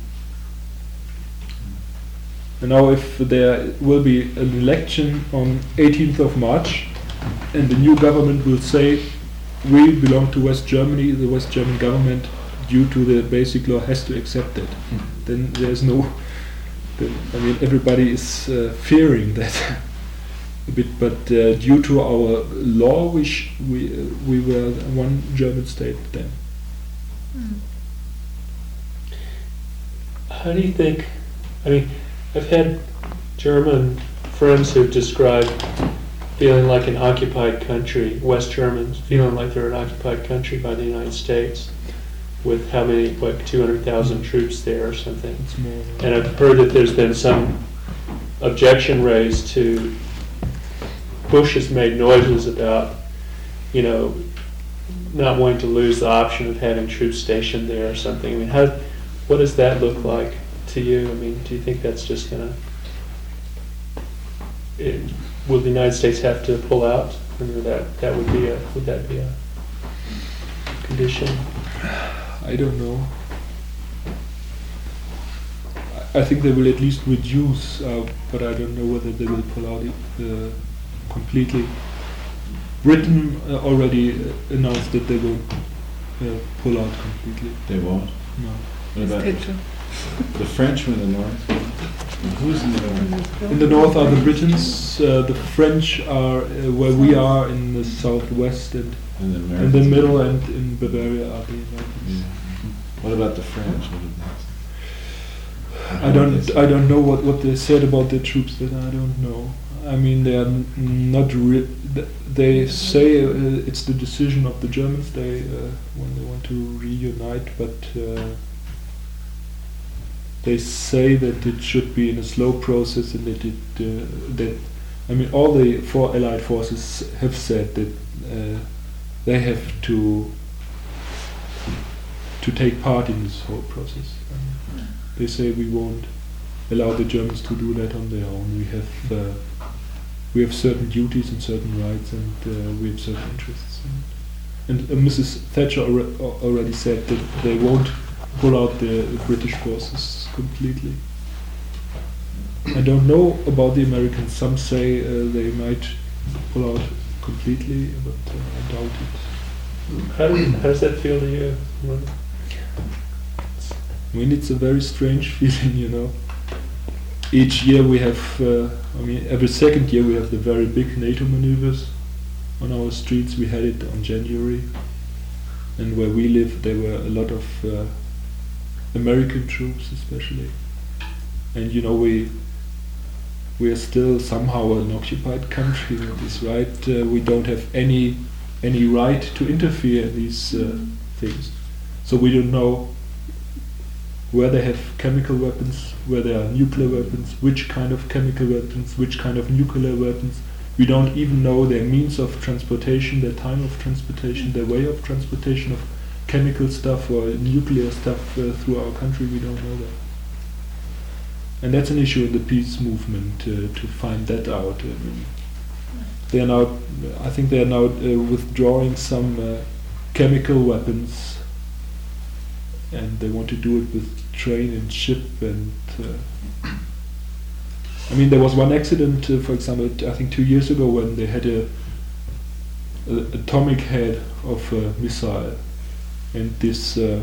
And now, if there will be an election on eighteenth of March, and the new government will say, we belong to West Germany, the West German government, due to the basic law, has to accept that. Mm. Then there's no, then, I mean, everybody is uh, fearing that a bit, but uh, due to our law, we, sh we, uh, we were one German state then. Mm. How do you think, I mean, I've had German friends who've described feeling like an occupied country, West Germans feeling like they're an occupied country by the United States, with how many, like two hundred thousand troops there or something. It's more, And I've heard that there's been some objection raised to, Bush has made noises about, you know, not wanting to lose the option of having troops stationed there or something. I mean, how, what does that look like to you? I mean, do you think that's just gonna, it, will the United States have to pull out? Or that that would be a would that be a condition? I don't know. I I think they will at least reduce, uh, but I don't know whether they will pull out uh, completely. Britain uh, already uh, announced that they will uh, pull out completely. They won't? No. What about Picture. the French in the north? Who's in the north? In the north are the Britons, uh, the French are uh, where we are in the southwest, and And the in the Americans? middle and in Bavaria are the Americans. Yeah. What about the French? What did they say? I don't I don't know what, what they said about the troops, that I don't know. I mean, they are n- not re- th- they say uh, it's the decision of the Germans, they uh, when they want to reunite, but uh, they say that it should be in a slow process, and that it uh, that I mean, all the four Allied forces have said that uh, they have to to take part in this whole process. Um, they say we won't allow the Germans to do that on their own. We have uh, we have certain duties and certain rights, and uh, we have certain interests. And uh, Missus Thatcher alre- al- already said that they won't pull out the British forces completely. I don't know about the Americans. Some say uh, they might pull out completely, but uh, I doubt it. How, do, how does that feel to you? I mean, it's a very strange feeling, you know. Each year we have, uh, I mean, every second year we have the very big NATO maneuvers on our streets. We had it on January, and where we live, there were a lot of uh, American troops, especially. And you know, we we are still somehow an occupied country. That is right. Uh, we don't have any any right to interfere in these uh, things. So we don't know where they have chemical weapons, where there are nuclear weapons, which kind of chemical weapons, which kind of nuclear weapons. We don't even know their means of transportation, their time of transportation, their way of transportation of chemical stuff or nuclear stuff uh, through our country. We don't know that. And that's an issue in the peace movement, uh, to find that out. I mean, they are now, I think they are now uh, withdrawing some uh, chemical weapons, and they want to do it with train and ship. And uh, I mean, there was one accident, uh, for example, I think two years ago, when they had a, a atomic head of a missile, and this uh,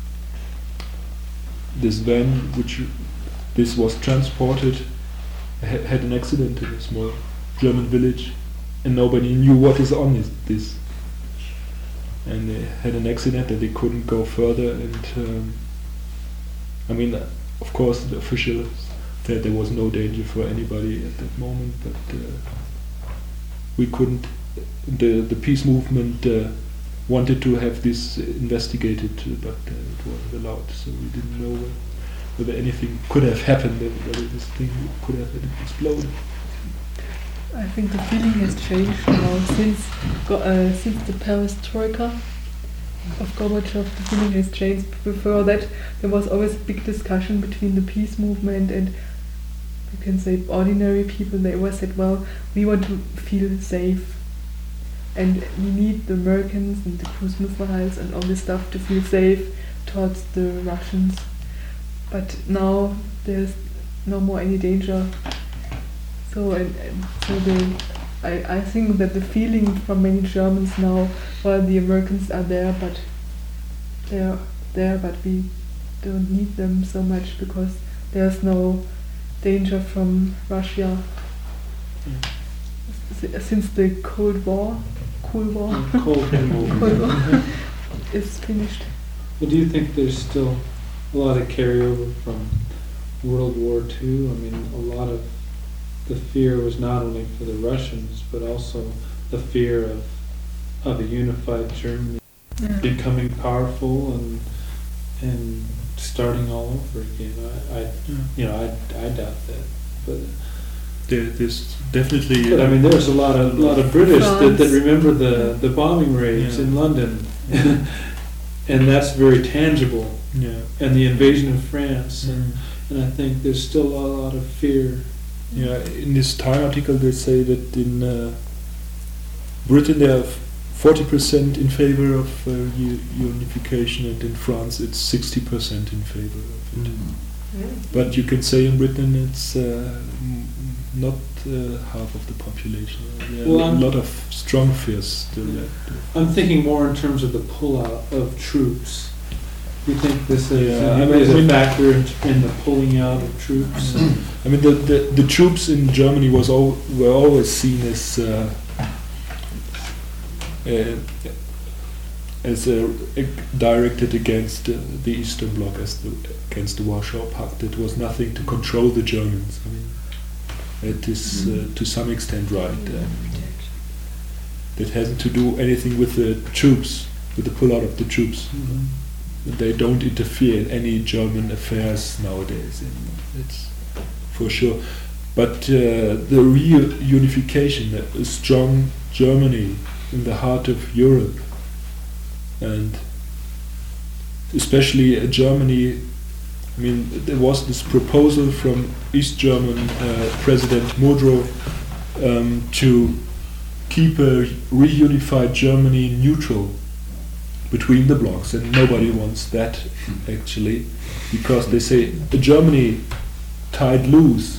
this van, which this was transported, ha had an accident in a small German village, and nobody knew what is on this. this. And they had an accident and they couldn't go further. And um, I mean, uh, of course, the officials said there was no danger for anybody at that moment, but uh, we couldn't. The the peace movement uh, wanted to have this investigated, uh, but uh, it wasn't allowed, so we didn't know whether, whether anything could have happened and whether this thing could have exploded. I think the feeling has changed now since go, uh, since the perestroika of Gorbachev. The feeling has changed. Before that, there was always a big discussion between the peace movement and, you can say, ordinary people. They always said, well, we want to feel safe, and we need the Americans and the cruise missiles and all this stuff to feel safe towards the Russians. But now there's no more any danger. So, and, and so the, I, I think that the feeling from many Germans now, well, the Americans are there, but they're there, but we don't need them so much because there's no danger from Russia. S- since the Cold War, Cold War, Cold War. Cold War is finished. Well, do you think there's still a lot of carryover from World War Two? I mean, a lot of the fear was not only for the Russians, but also the fear of of a unified Germany Yeah. becoming powerful and and starting all over again. I, I Yeah. you know, I, I doubt that. But There, there's definitely. but I mean, there's a lot of lot of British that, that France. remember the the bombing raids Yeah. in London, and that's very tangible. yeah. And the invasion of France, and, Mm. and I think there's still a lot of fear. Yeah, in this Time article they say that in uh, Britain they are forty percent in favor of uh, u- unification, and in France it's sixty percent in favor of it. But you can say in Britain it's uh, m- not uh, half of the population. There are Well, a I'm- lot of strong fears still. Yeah. left. I'm thinking more in terms of the pullout of troops. You think this is, Yeah, I uh, mean- is I a mean- factor in, in the pulling out of troops? I mean, the, the, the troops in Germany was al- were always seen as uh, uh, as uh, ag- directed against uh, the Eastern Bloc, as the, against the Warsaw Pact. It was nothing to control the Germans. I mean, it is uh, to some extent right. Uh, that hasn't to do anything with the troops, with the pullout of the troops. They don't interfere in any German affairs nowadays. And it's for sure. but uh, the reunification, a strong Germany in the heart of Europe, and especially uh, Germany. I mean, there was this proposal from East German uh, President Modrow um, to keep a reunified Germany neutral between the blocks, and nobody wants that actually, because they say a Germany tied loose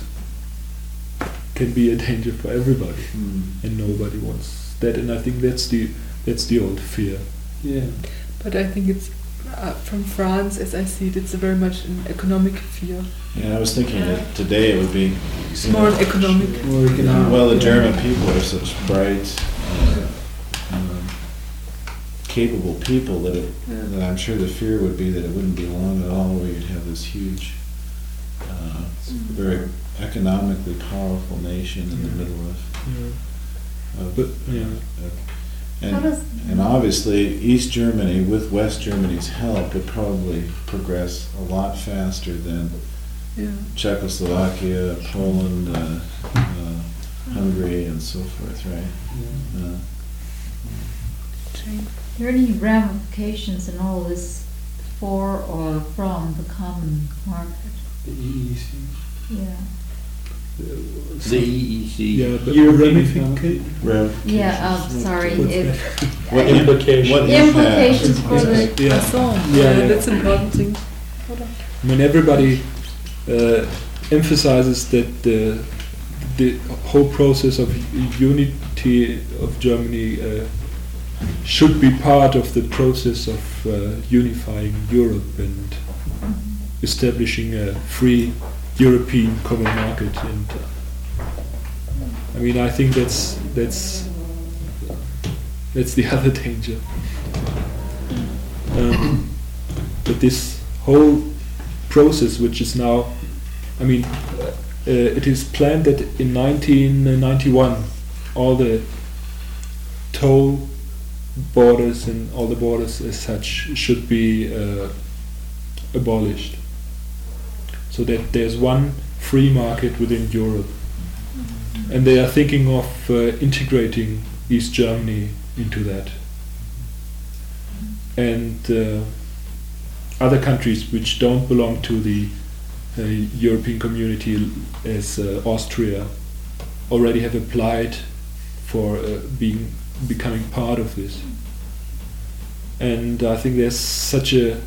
can be a danger for everybody, Mm. and nobody wants that. And I think that's the that's the old fear. Yeah. But I think it's uh, from France, as I see it, it's a very much an economic fear. Yeah, I was thinking that today it would be. It's you more know, an economic. More economic. Well, the German people are such bright, uh, um, capable people that, it, Yeah. that I'm sure the fear would be that it wouldn't be long at all where you'd have this huge, uh, very economically powerful nation in the middle of. Yeah. of But yeah. of- How and, does- and obviously, East Germany, with West Germany's help, would probably progress a lot faster than Yeah. Czechoslovakia, Poland, uh, uh, Hungary, and so forth, right? Uh, Change. Are there any ramifications in all this for or from the common market? The E E C. Yeah. The E E C. Yeah, but European ramifica- ramifications, Yeah, um, what- sorry, what's it- that? What im- Implications. what impact? Implications for the, Yeah. Croissant. Yeah, Yeah, yeah. that's an important thing. I mean, everybody uh, emphasizes that the the whole process of unity of Germany uh, should be part of the process of uh, unifying Europe and establishing a free European common market. And uh, I mean, I think that's that's that's the other danger. Um, but this whole process, which is now, I mean, uh, it is planned that in nineteen ninety-one, all the toll borders and all the borders as such should be uh, abolished, so that there's one free market within Europe. And they are thinking of uh, integrating East Germany into that. And uh, other countries which don't belong to the uh, European community, as uh, Austria, already have applied for uh, being becoming part of this. And I think there's such a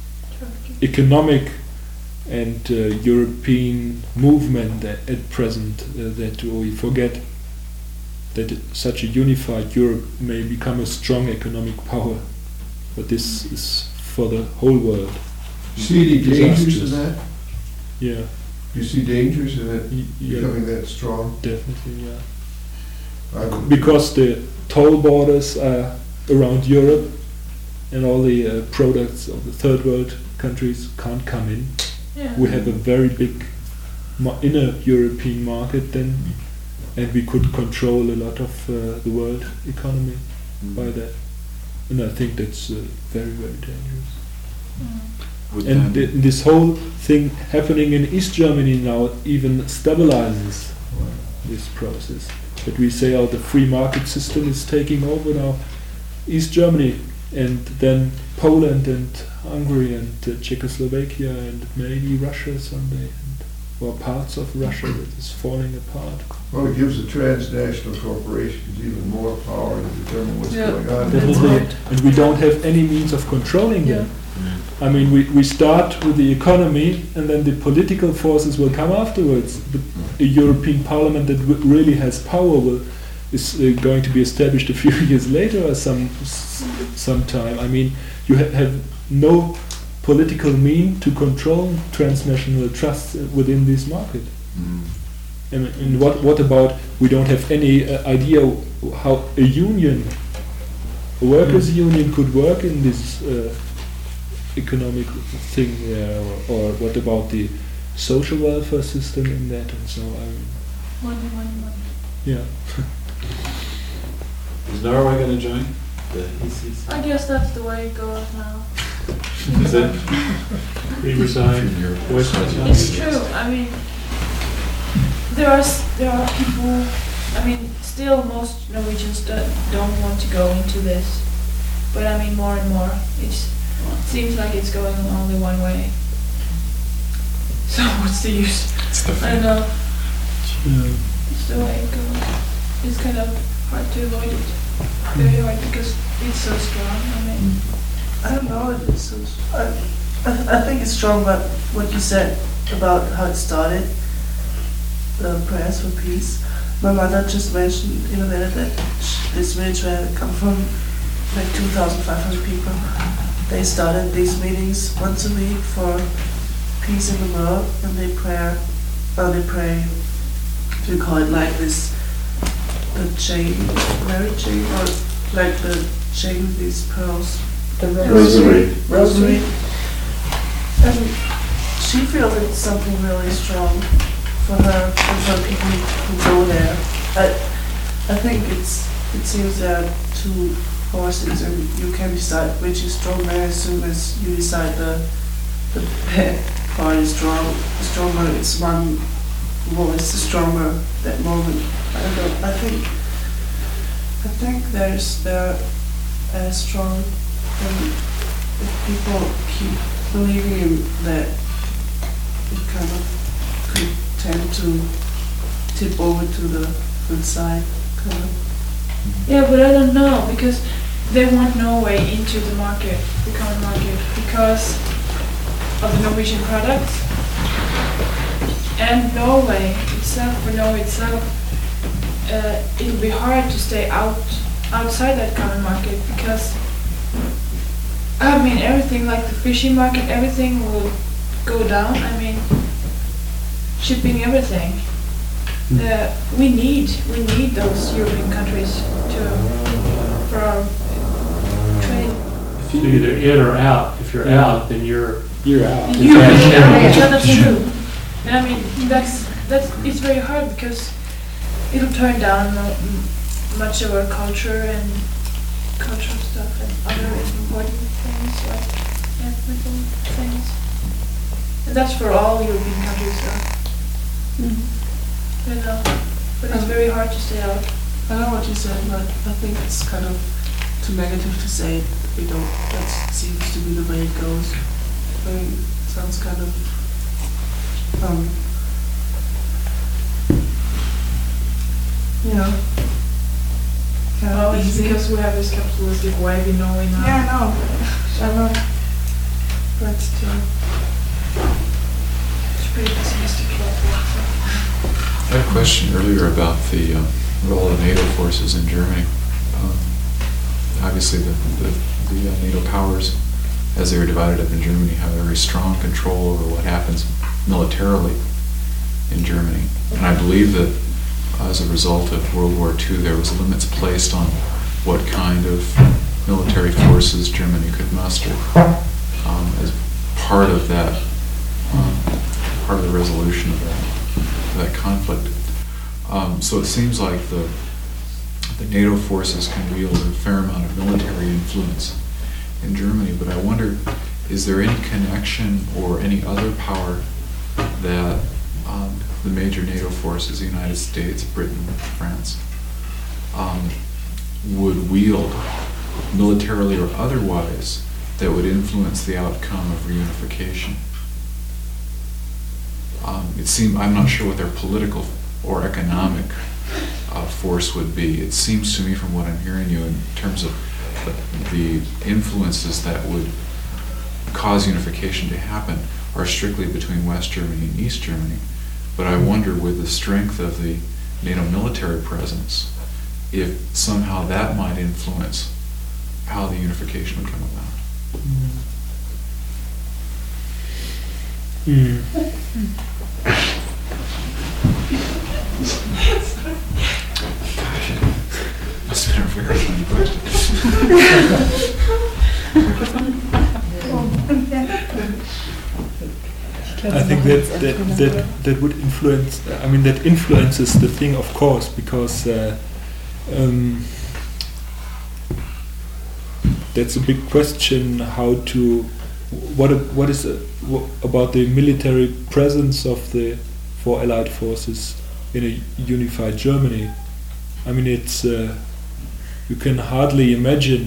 economic and uh, European movement at, at present uh, that we forget that it- such a unified Europe may become a strong economic power, but this is for the whole world. See any dangers Disastrous. in that? Yeah, You see dangers in it y- yeah, becoming that strong? definitely, yeah. I would- Because the toll borders are around Europe, and all the uh, products of the third world countries can't come in. Yeah. We have a very big ma- inner European market then, and we could control a lot of uh, the world economy by that. And I think that's uh, very, very dangerous. Would And then- th- this whole thing happening in East Germany now even stabilizes this process. That we say, oh, the free market system is taking over now East Germany, and then Poland and Hungary and uh, Czechoslovakia and maybe Russia someday, and, or parts of Russia that is falling apart. Well, it gives the transnational corporations even more power to determine what's Yeah. going on. That's Definitely. right. And we don't have any means of controlling Yeah. them. I mean, we, we start with the economy, and then the political forces will come afterwards. The, a European Parliament that w- really has power will, is uh, going to be established a few years later or some s- sometime. I mean, you ha- have no political mean to control transnational trusts uh, within this market. Mm. And, and what what about, we don't have any uh, idea how a union, a workers' union could work in this uh, economic thing there, or, or what about the social welfare system in that and so on. Money, money, money. Yeah. Is Norway going to join the E C C? I guess that's the way it goes now. Is it? We resign. West It's true, I mean, there are s- there are people. I mean, still most Norwegians don't, don't want to go into this, but I mean more and more. It's, it seems like it's going only one way. So what's the use? It's the I don't know. Yeah. It's the way it goes. It's kind of hard to avoid it. Very hard because it's so strong. I mean, I don't know if it's so, I, I, I think it's strong, but what you said about how it started, the prayers for peace. My mother just mentioned in a minute that sh- this village where I come from, like two thousand five hundred people, they started these meetings once a week for peace in the world, and they pray, uh, they pray, if you call it like this, the chain, marriage chain, or like the chain with these pearls. The Rosary. Rosary. And she feels it's something really strong for her and for people who go there. I, I think it's, it seems there are two forces and you can decide which is stronger as soon as you decide the, the bad part is strong, the stronger it's one voice, the stronger that moment. I don't know, I think, I think there's, they're as strong, and if people keep believing in that, it kind of could tend to tip over to the good side, kind of. yeah, but I don't know because they want Norway into the market, the common market, because of the Norwegian products. And Norway itself, for Norway itself, uh, it will be hard to stay out outside that common market because I mean everything like the fishing market, everything will go down. I mean shipping everything. Uh, we need we need those European countries to for our trade. So either in or out. If you're out, then you're You're out. You, Yeah. yeah, yeah, that's true. And I mean, that's, that's, it's very hard because it'll turn down mo- m- much of our culture and cultural stuff and other important things like ethical things. And that's for all European countries though. You know, but it's very hard to stay out. I know what you said, but I think it's kind of too negative to say it. We don't, that seems to be the way it goes. I mean, it sounds kind of, um, you know, kind Oh, of it's easy. because we have this capitalistic way we know we know. Yeah, I know. I know. But still. It's pretty pessimistic about that. I had a question earlier about the uh, role of NATO forces in Germany. Um, obviously, the, the, the uh, NATO powers, as they were divided up in Germany, have very strong control over what happens militarily in Germany. And I believe that as a result of World War Two, there was limits placed on what kind of military forces Germany could muster um, as part of that, um, part of the resolution of that, that conflict. Um, so it seems like the, the NATO forces can wield a fair amount of military influence in Germany, but I wonder, is there any connection or any other power that um, the major NATO forces, the United States, Britain, France, um, would wield, militarily or otherwise, that would influence the outcome of reunification? Um, it seems, I'm not sure what their political or economic uh, force would be. It seems to me, from what I'm hearing you, in terms of the, the influences that would cause unification to happen are strictly between West Germany and East Germany. But I wonder, with the strength of the NATO military presence, if somehow that might influence how the unification would come about. Mm. Must have been a very funny question. I think that that, that that would influence. I mean, that influences the thing, of course, because uh, um, that's a big question. How to what what is uh, wh- about the military presence of the four Allied forces? in a unified Germany. I mean, it's uh, you can hardly imagine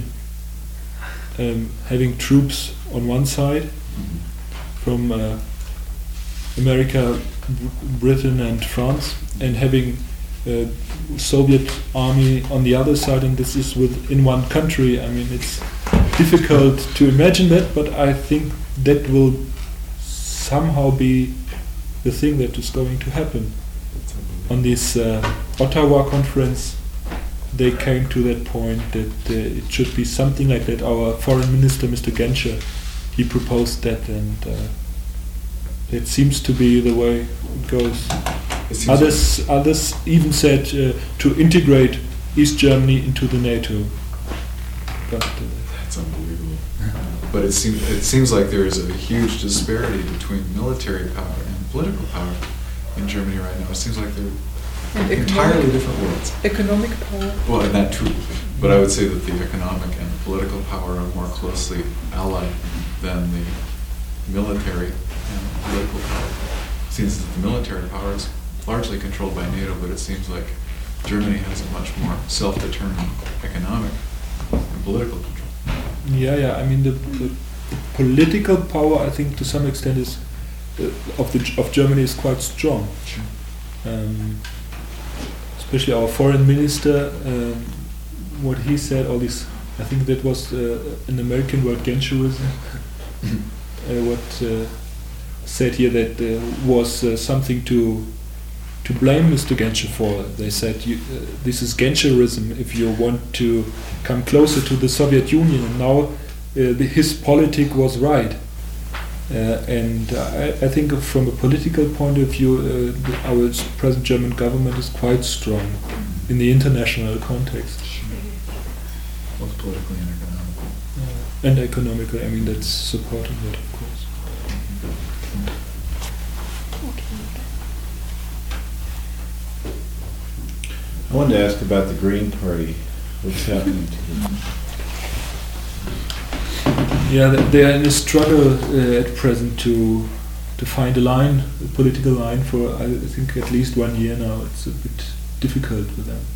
um, having troops on one side from uh, America, Br- Britain, and France, and having uh, Soviet army on the other side, and this is within one country. I mean, it's difficult to imagine that, but I think that will somehow be the thing that is going to happen. On this uh, Ottawa conference, they came to that point that uh, it should be something like that. Our foreign minister, Mister Genscher, he proposed that, and uh, it seems to be the way it goes. It Others, like others even said uh, to integrate East Germany into the NATO. But uh, that's unbelievable. But it seems it seems like there is a huge disparity between military power and political power in Germany right now. It seems like they're And entirely different worlds. Economic power. Well, and that too. But I would say that the economic and the political power are more closely allied than the military and political power. It seems that the military power is largely controlled by NATO, but it seems like Germany has a much more self-determined economic and political control. yeah, yeah. I mean, the, the political power, I think, to some extent, is uh, of the of Germany is quite strong. Sure. Um, especially our foreign minister, um, what he said, all this, I think that was uh, an American word, Genscherism, uh, what uh, said here that uh, was uh, something to to blame Mister Genscher for. They said you, uh, this is Genscherism if you want to come closer to the Soviet Union, and now uh, the, his politic was right. Uh, and I, I think from a political point of view, uh, the, our present German government is quite strong in the international context. Both politically and economically. Uh, and economically, I mean, that's supporting that, of course. I wanted to ask about the Green Party. What's happening to them? Yeah, th- they are in a struggle uh, at present to to find a line, a political line for I think at least one year now. It's a bit difficult with them.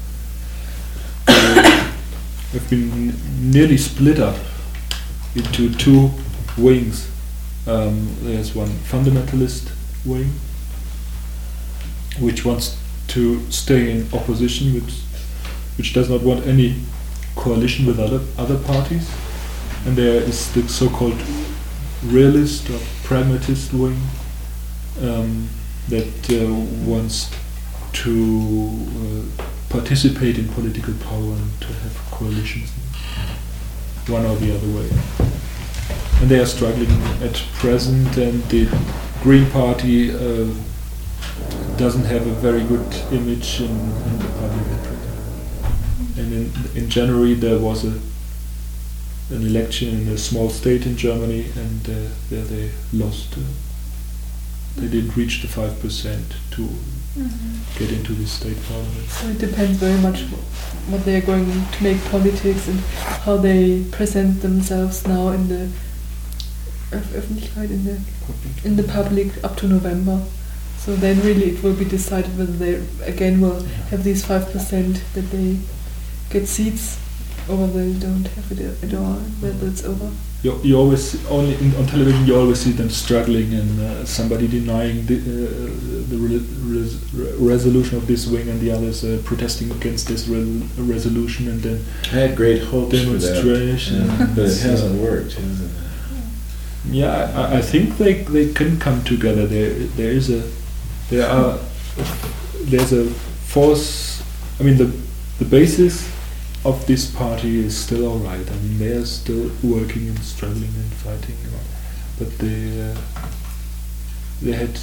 They've been nearly split up into two wings. Um, there's one fundamentalist wing, which wants to stay in opposition, which which does not want any coalition with other other parties. And there is the so-called realist or pragmatist wing um, that uh, wants to uh, participate in political power and to have coalitions, one or the other way. And they are struggling at present, and the Green Party uh, doesn't have a very good image in, in the public at present. And in, in January there was a an election in a small state in Germany, and uh, there they lost. Uh, they didn't reach the five percent to Mm-hmm. get into the state parliament. So it depends very much wh- what they are going to make politics and how they present themselves now in the Öff- Öffentlichkeit, in the in the public up to November. So then really it will be decided whether they again will have these five percent that they get seats, or they don't have it at all, whether it's over. You, you always only in, on television you always see them struggling and uh, somebody denying the, uh, the re- res- re- resolution of this wing and the others uh, protesting against this re- resolution, and then I had great hopes for that, demonstration. yeah, but it hasn't worked, has it? Yeah, I, I think they they can come together. There there is a there are there's a force. I mean the the basis of this party is still all right. I mean, they are still working and struggling and fighting, but they uh, they had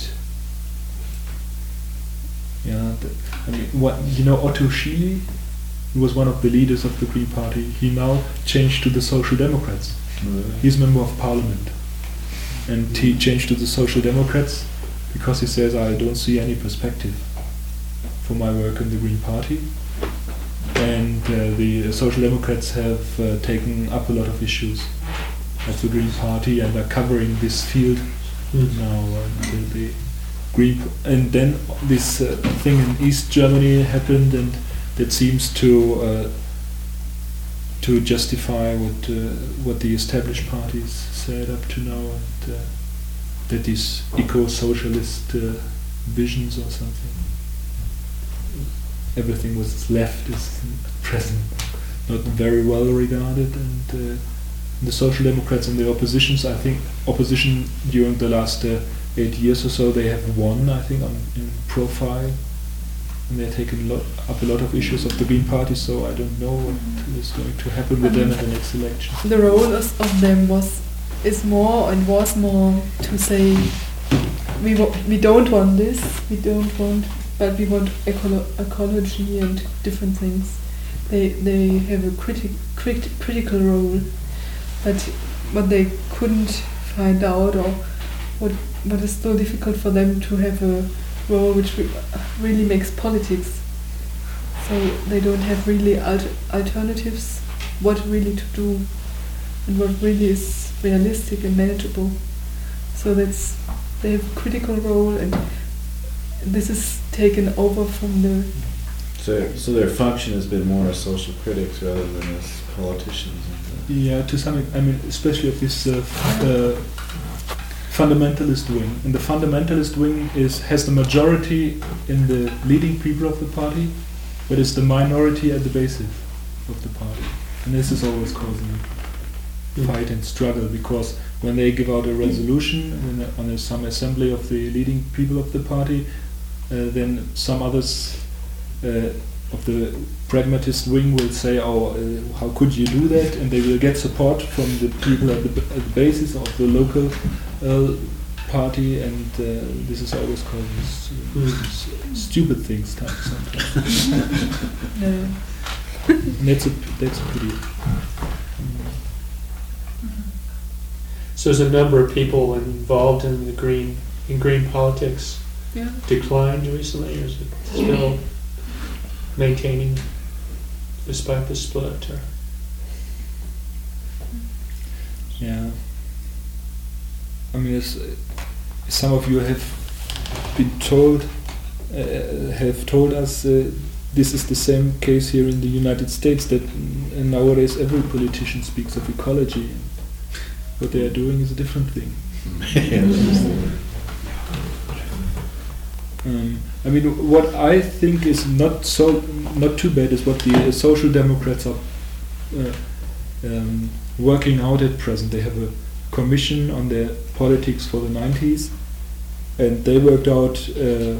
yeah. The, I mean, what you know, Otto Schiele, he was one of the leaders of the Green Party. He now changed to the Social Democrats. Really? He's member of parliament, and he changed to the Social Democrats because he says, I don't see any perspective for my work in the Green Party. And uh, the Social Democrats have uh, taken up a lot of issues of the Green Party and are covering this field Mm. now until the Green, and then this uh, thing in East Germany happened, and that seems to uh, to justify what uh, what the established parties said up to now, and uh, that these eco-socialist uh, visions or something. Everything was left is at present not very well regarded, and uh, the Social Democrats and the oppositions, I think, opposition during the last uh, eight years or so, they have won, I think, on in profile, and they're taking lot, up a lot of issues of the Green Party. So I don't know what is going to happen with them in the next election. The role of of them was is more and was more to say we wa- we don't want this, we don't want, but we want ecolo- ecology and different things. They they have a criti- crit- critical role, but what they couldn't find out, or what what is so difficult for them to have a role which re- really makes politics. So they don't have really al- alternatives, what really to do, and what really is realistic and manageable. So that's they have a critical role, and this is taken over from the. So, so their function has been more as social critics rather than as politicians. Yeah, to some, I mean, especially of this uh, f- uh, fundamentalist wing. And the fundamentalist wing is has the majority in the leading people of the party, but is the minority at the basis of the party. And this is always causing a fight and struggle, because when they give out a resolution in a, on a, some assembly of the leading people of the party, uh, then some others uh, of the pragmatist wing will say, oh, uh, how could you do that? And they will get support from the people at the, b- at the basis of the local uh, party, and uh, this is always causing s- s- stupid things time- sometimes. No. And that's a, that's a pity. So there's a number of people involved in the green, in green politics Yeah. declined recently, or is it still maintaining despite the split? Or Yeah. I mean, as, uh, some of you have been told, uh, have told us, uh, this is the same case here in the United States, that mm, nowadays every politician speaks of ecology. What they are doing is a different thing. Um, I mean, what I think is not so, not too bad, is what the uh, Social Democrats are uh, um, working out at present. They have a commission on their politics for the nineties, and they worked out uh,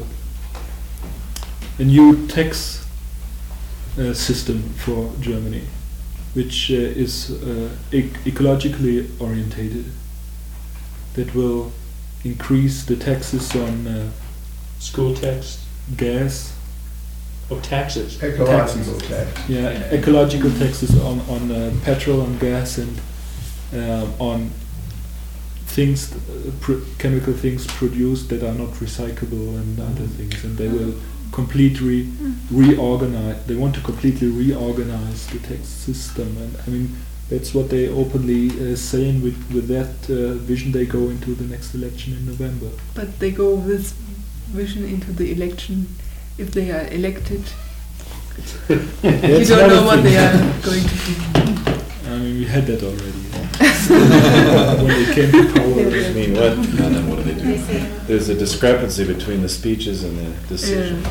a new tax uh, system for Germany, which uh, is uh, ec- ecologically orientated, that will increase the taxes on uh, school tax, gas, or taxes? Ecological taxes. tax. Yeah, ecological taxes on on uh, petrol, on gas, and uh, on things, uh, pr- chemical things produced that are not recyclable, and other things, and they will completely reorganize. They want to completely reorganize the tax system, and I mean that's what they openly uh, saying. With with that uh, vision, they go into the next election in November. But they go with vision into the election if they are elected. You That's don't another know what thing. they are going to do. I mean, we had that already. When they came to power. I mean, what? No, no, what do they do? There's a discrepancy between the speeches and the decisions.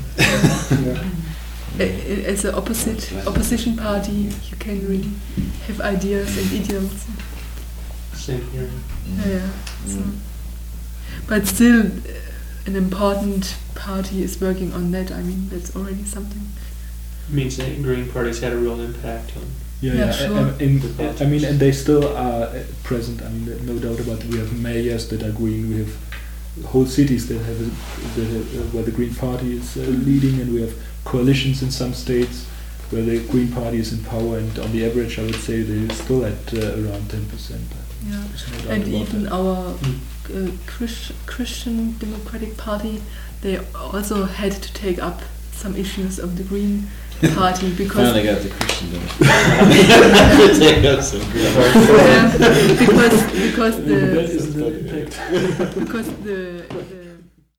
A- a- As an opposite opposition party, you can really have ideas and ideals. Same here. Yeah. So. But still, uh, an important party is working on that. I mean, that's already something. Means that Green Party's had a real impact on. Yeah, Yeah, yeah. sure. and- and- I mean, and they still are uh, present. I mean, there- no doubt about it. We have mayors that are green. We have whole cities that have, a, that have uh, where the Green Party is uh, leading, and we have coalitions in some states where the Green Party is in power. And on the average, I would say they're still at uh, around ten percent. Yeah. There's no doubt And about even that. our uh, Chris- Christian Democratic Party, they also had to take up some issues of the Green Party because Finally got the Christian yeah, because because That the isn't the impact. because the, the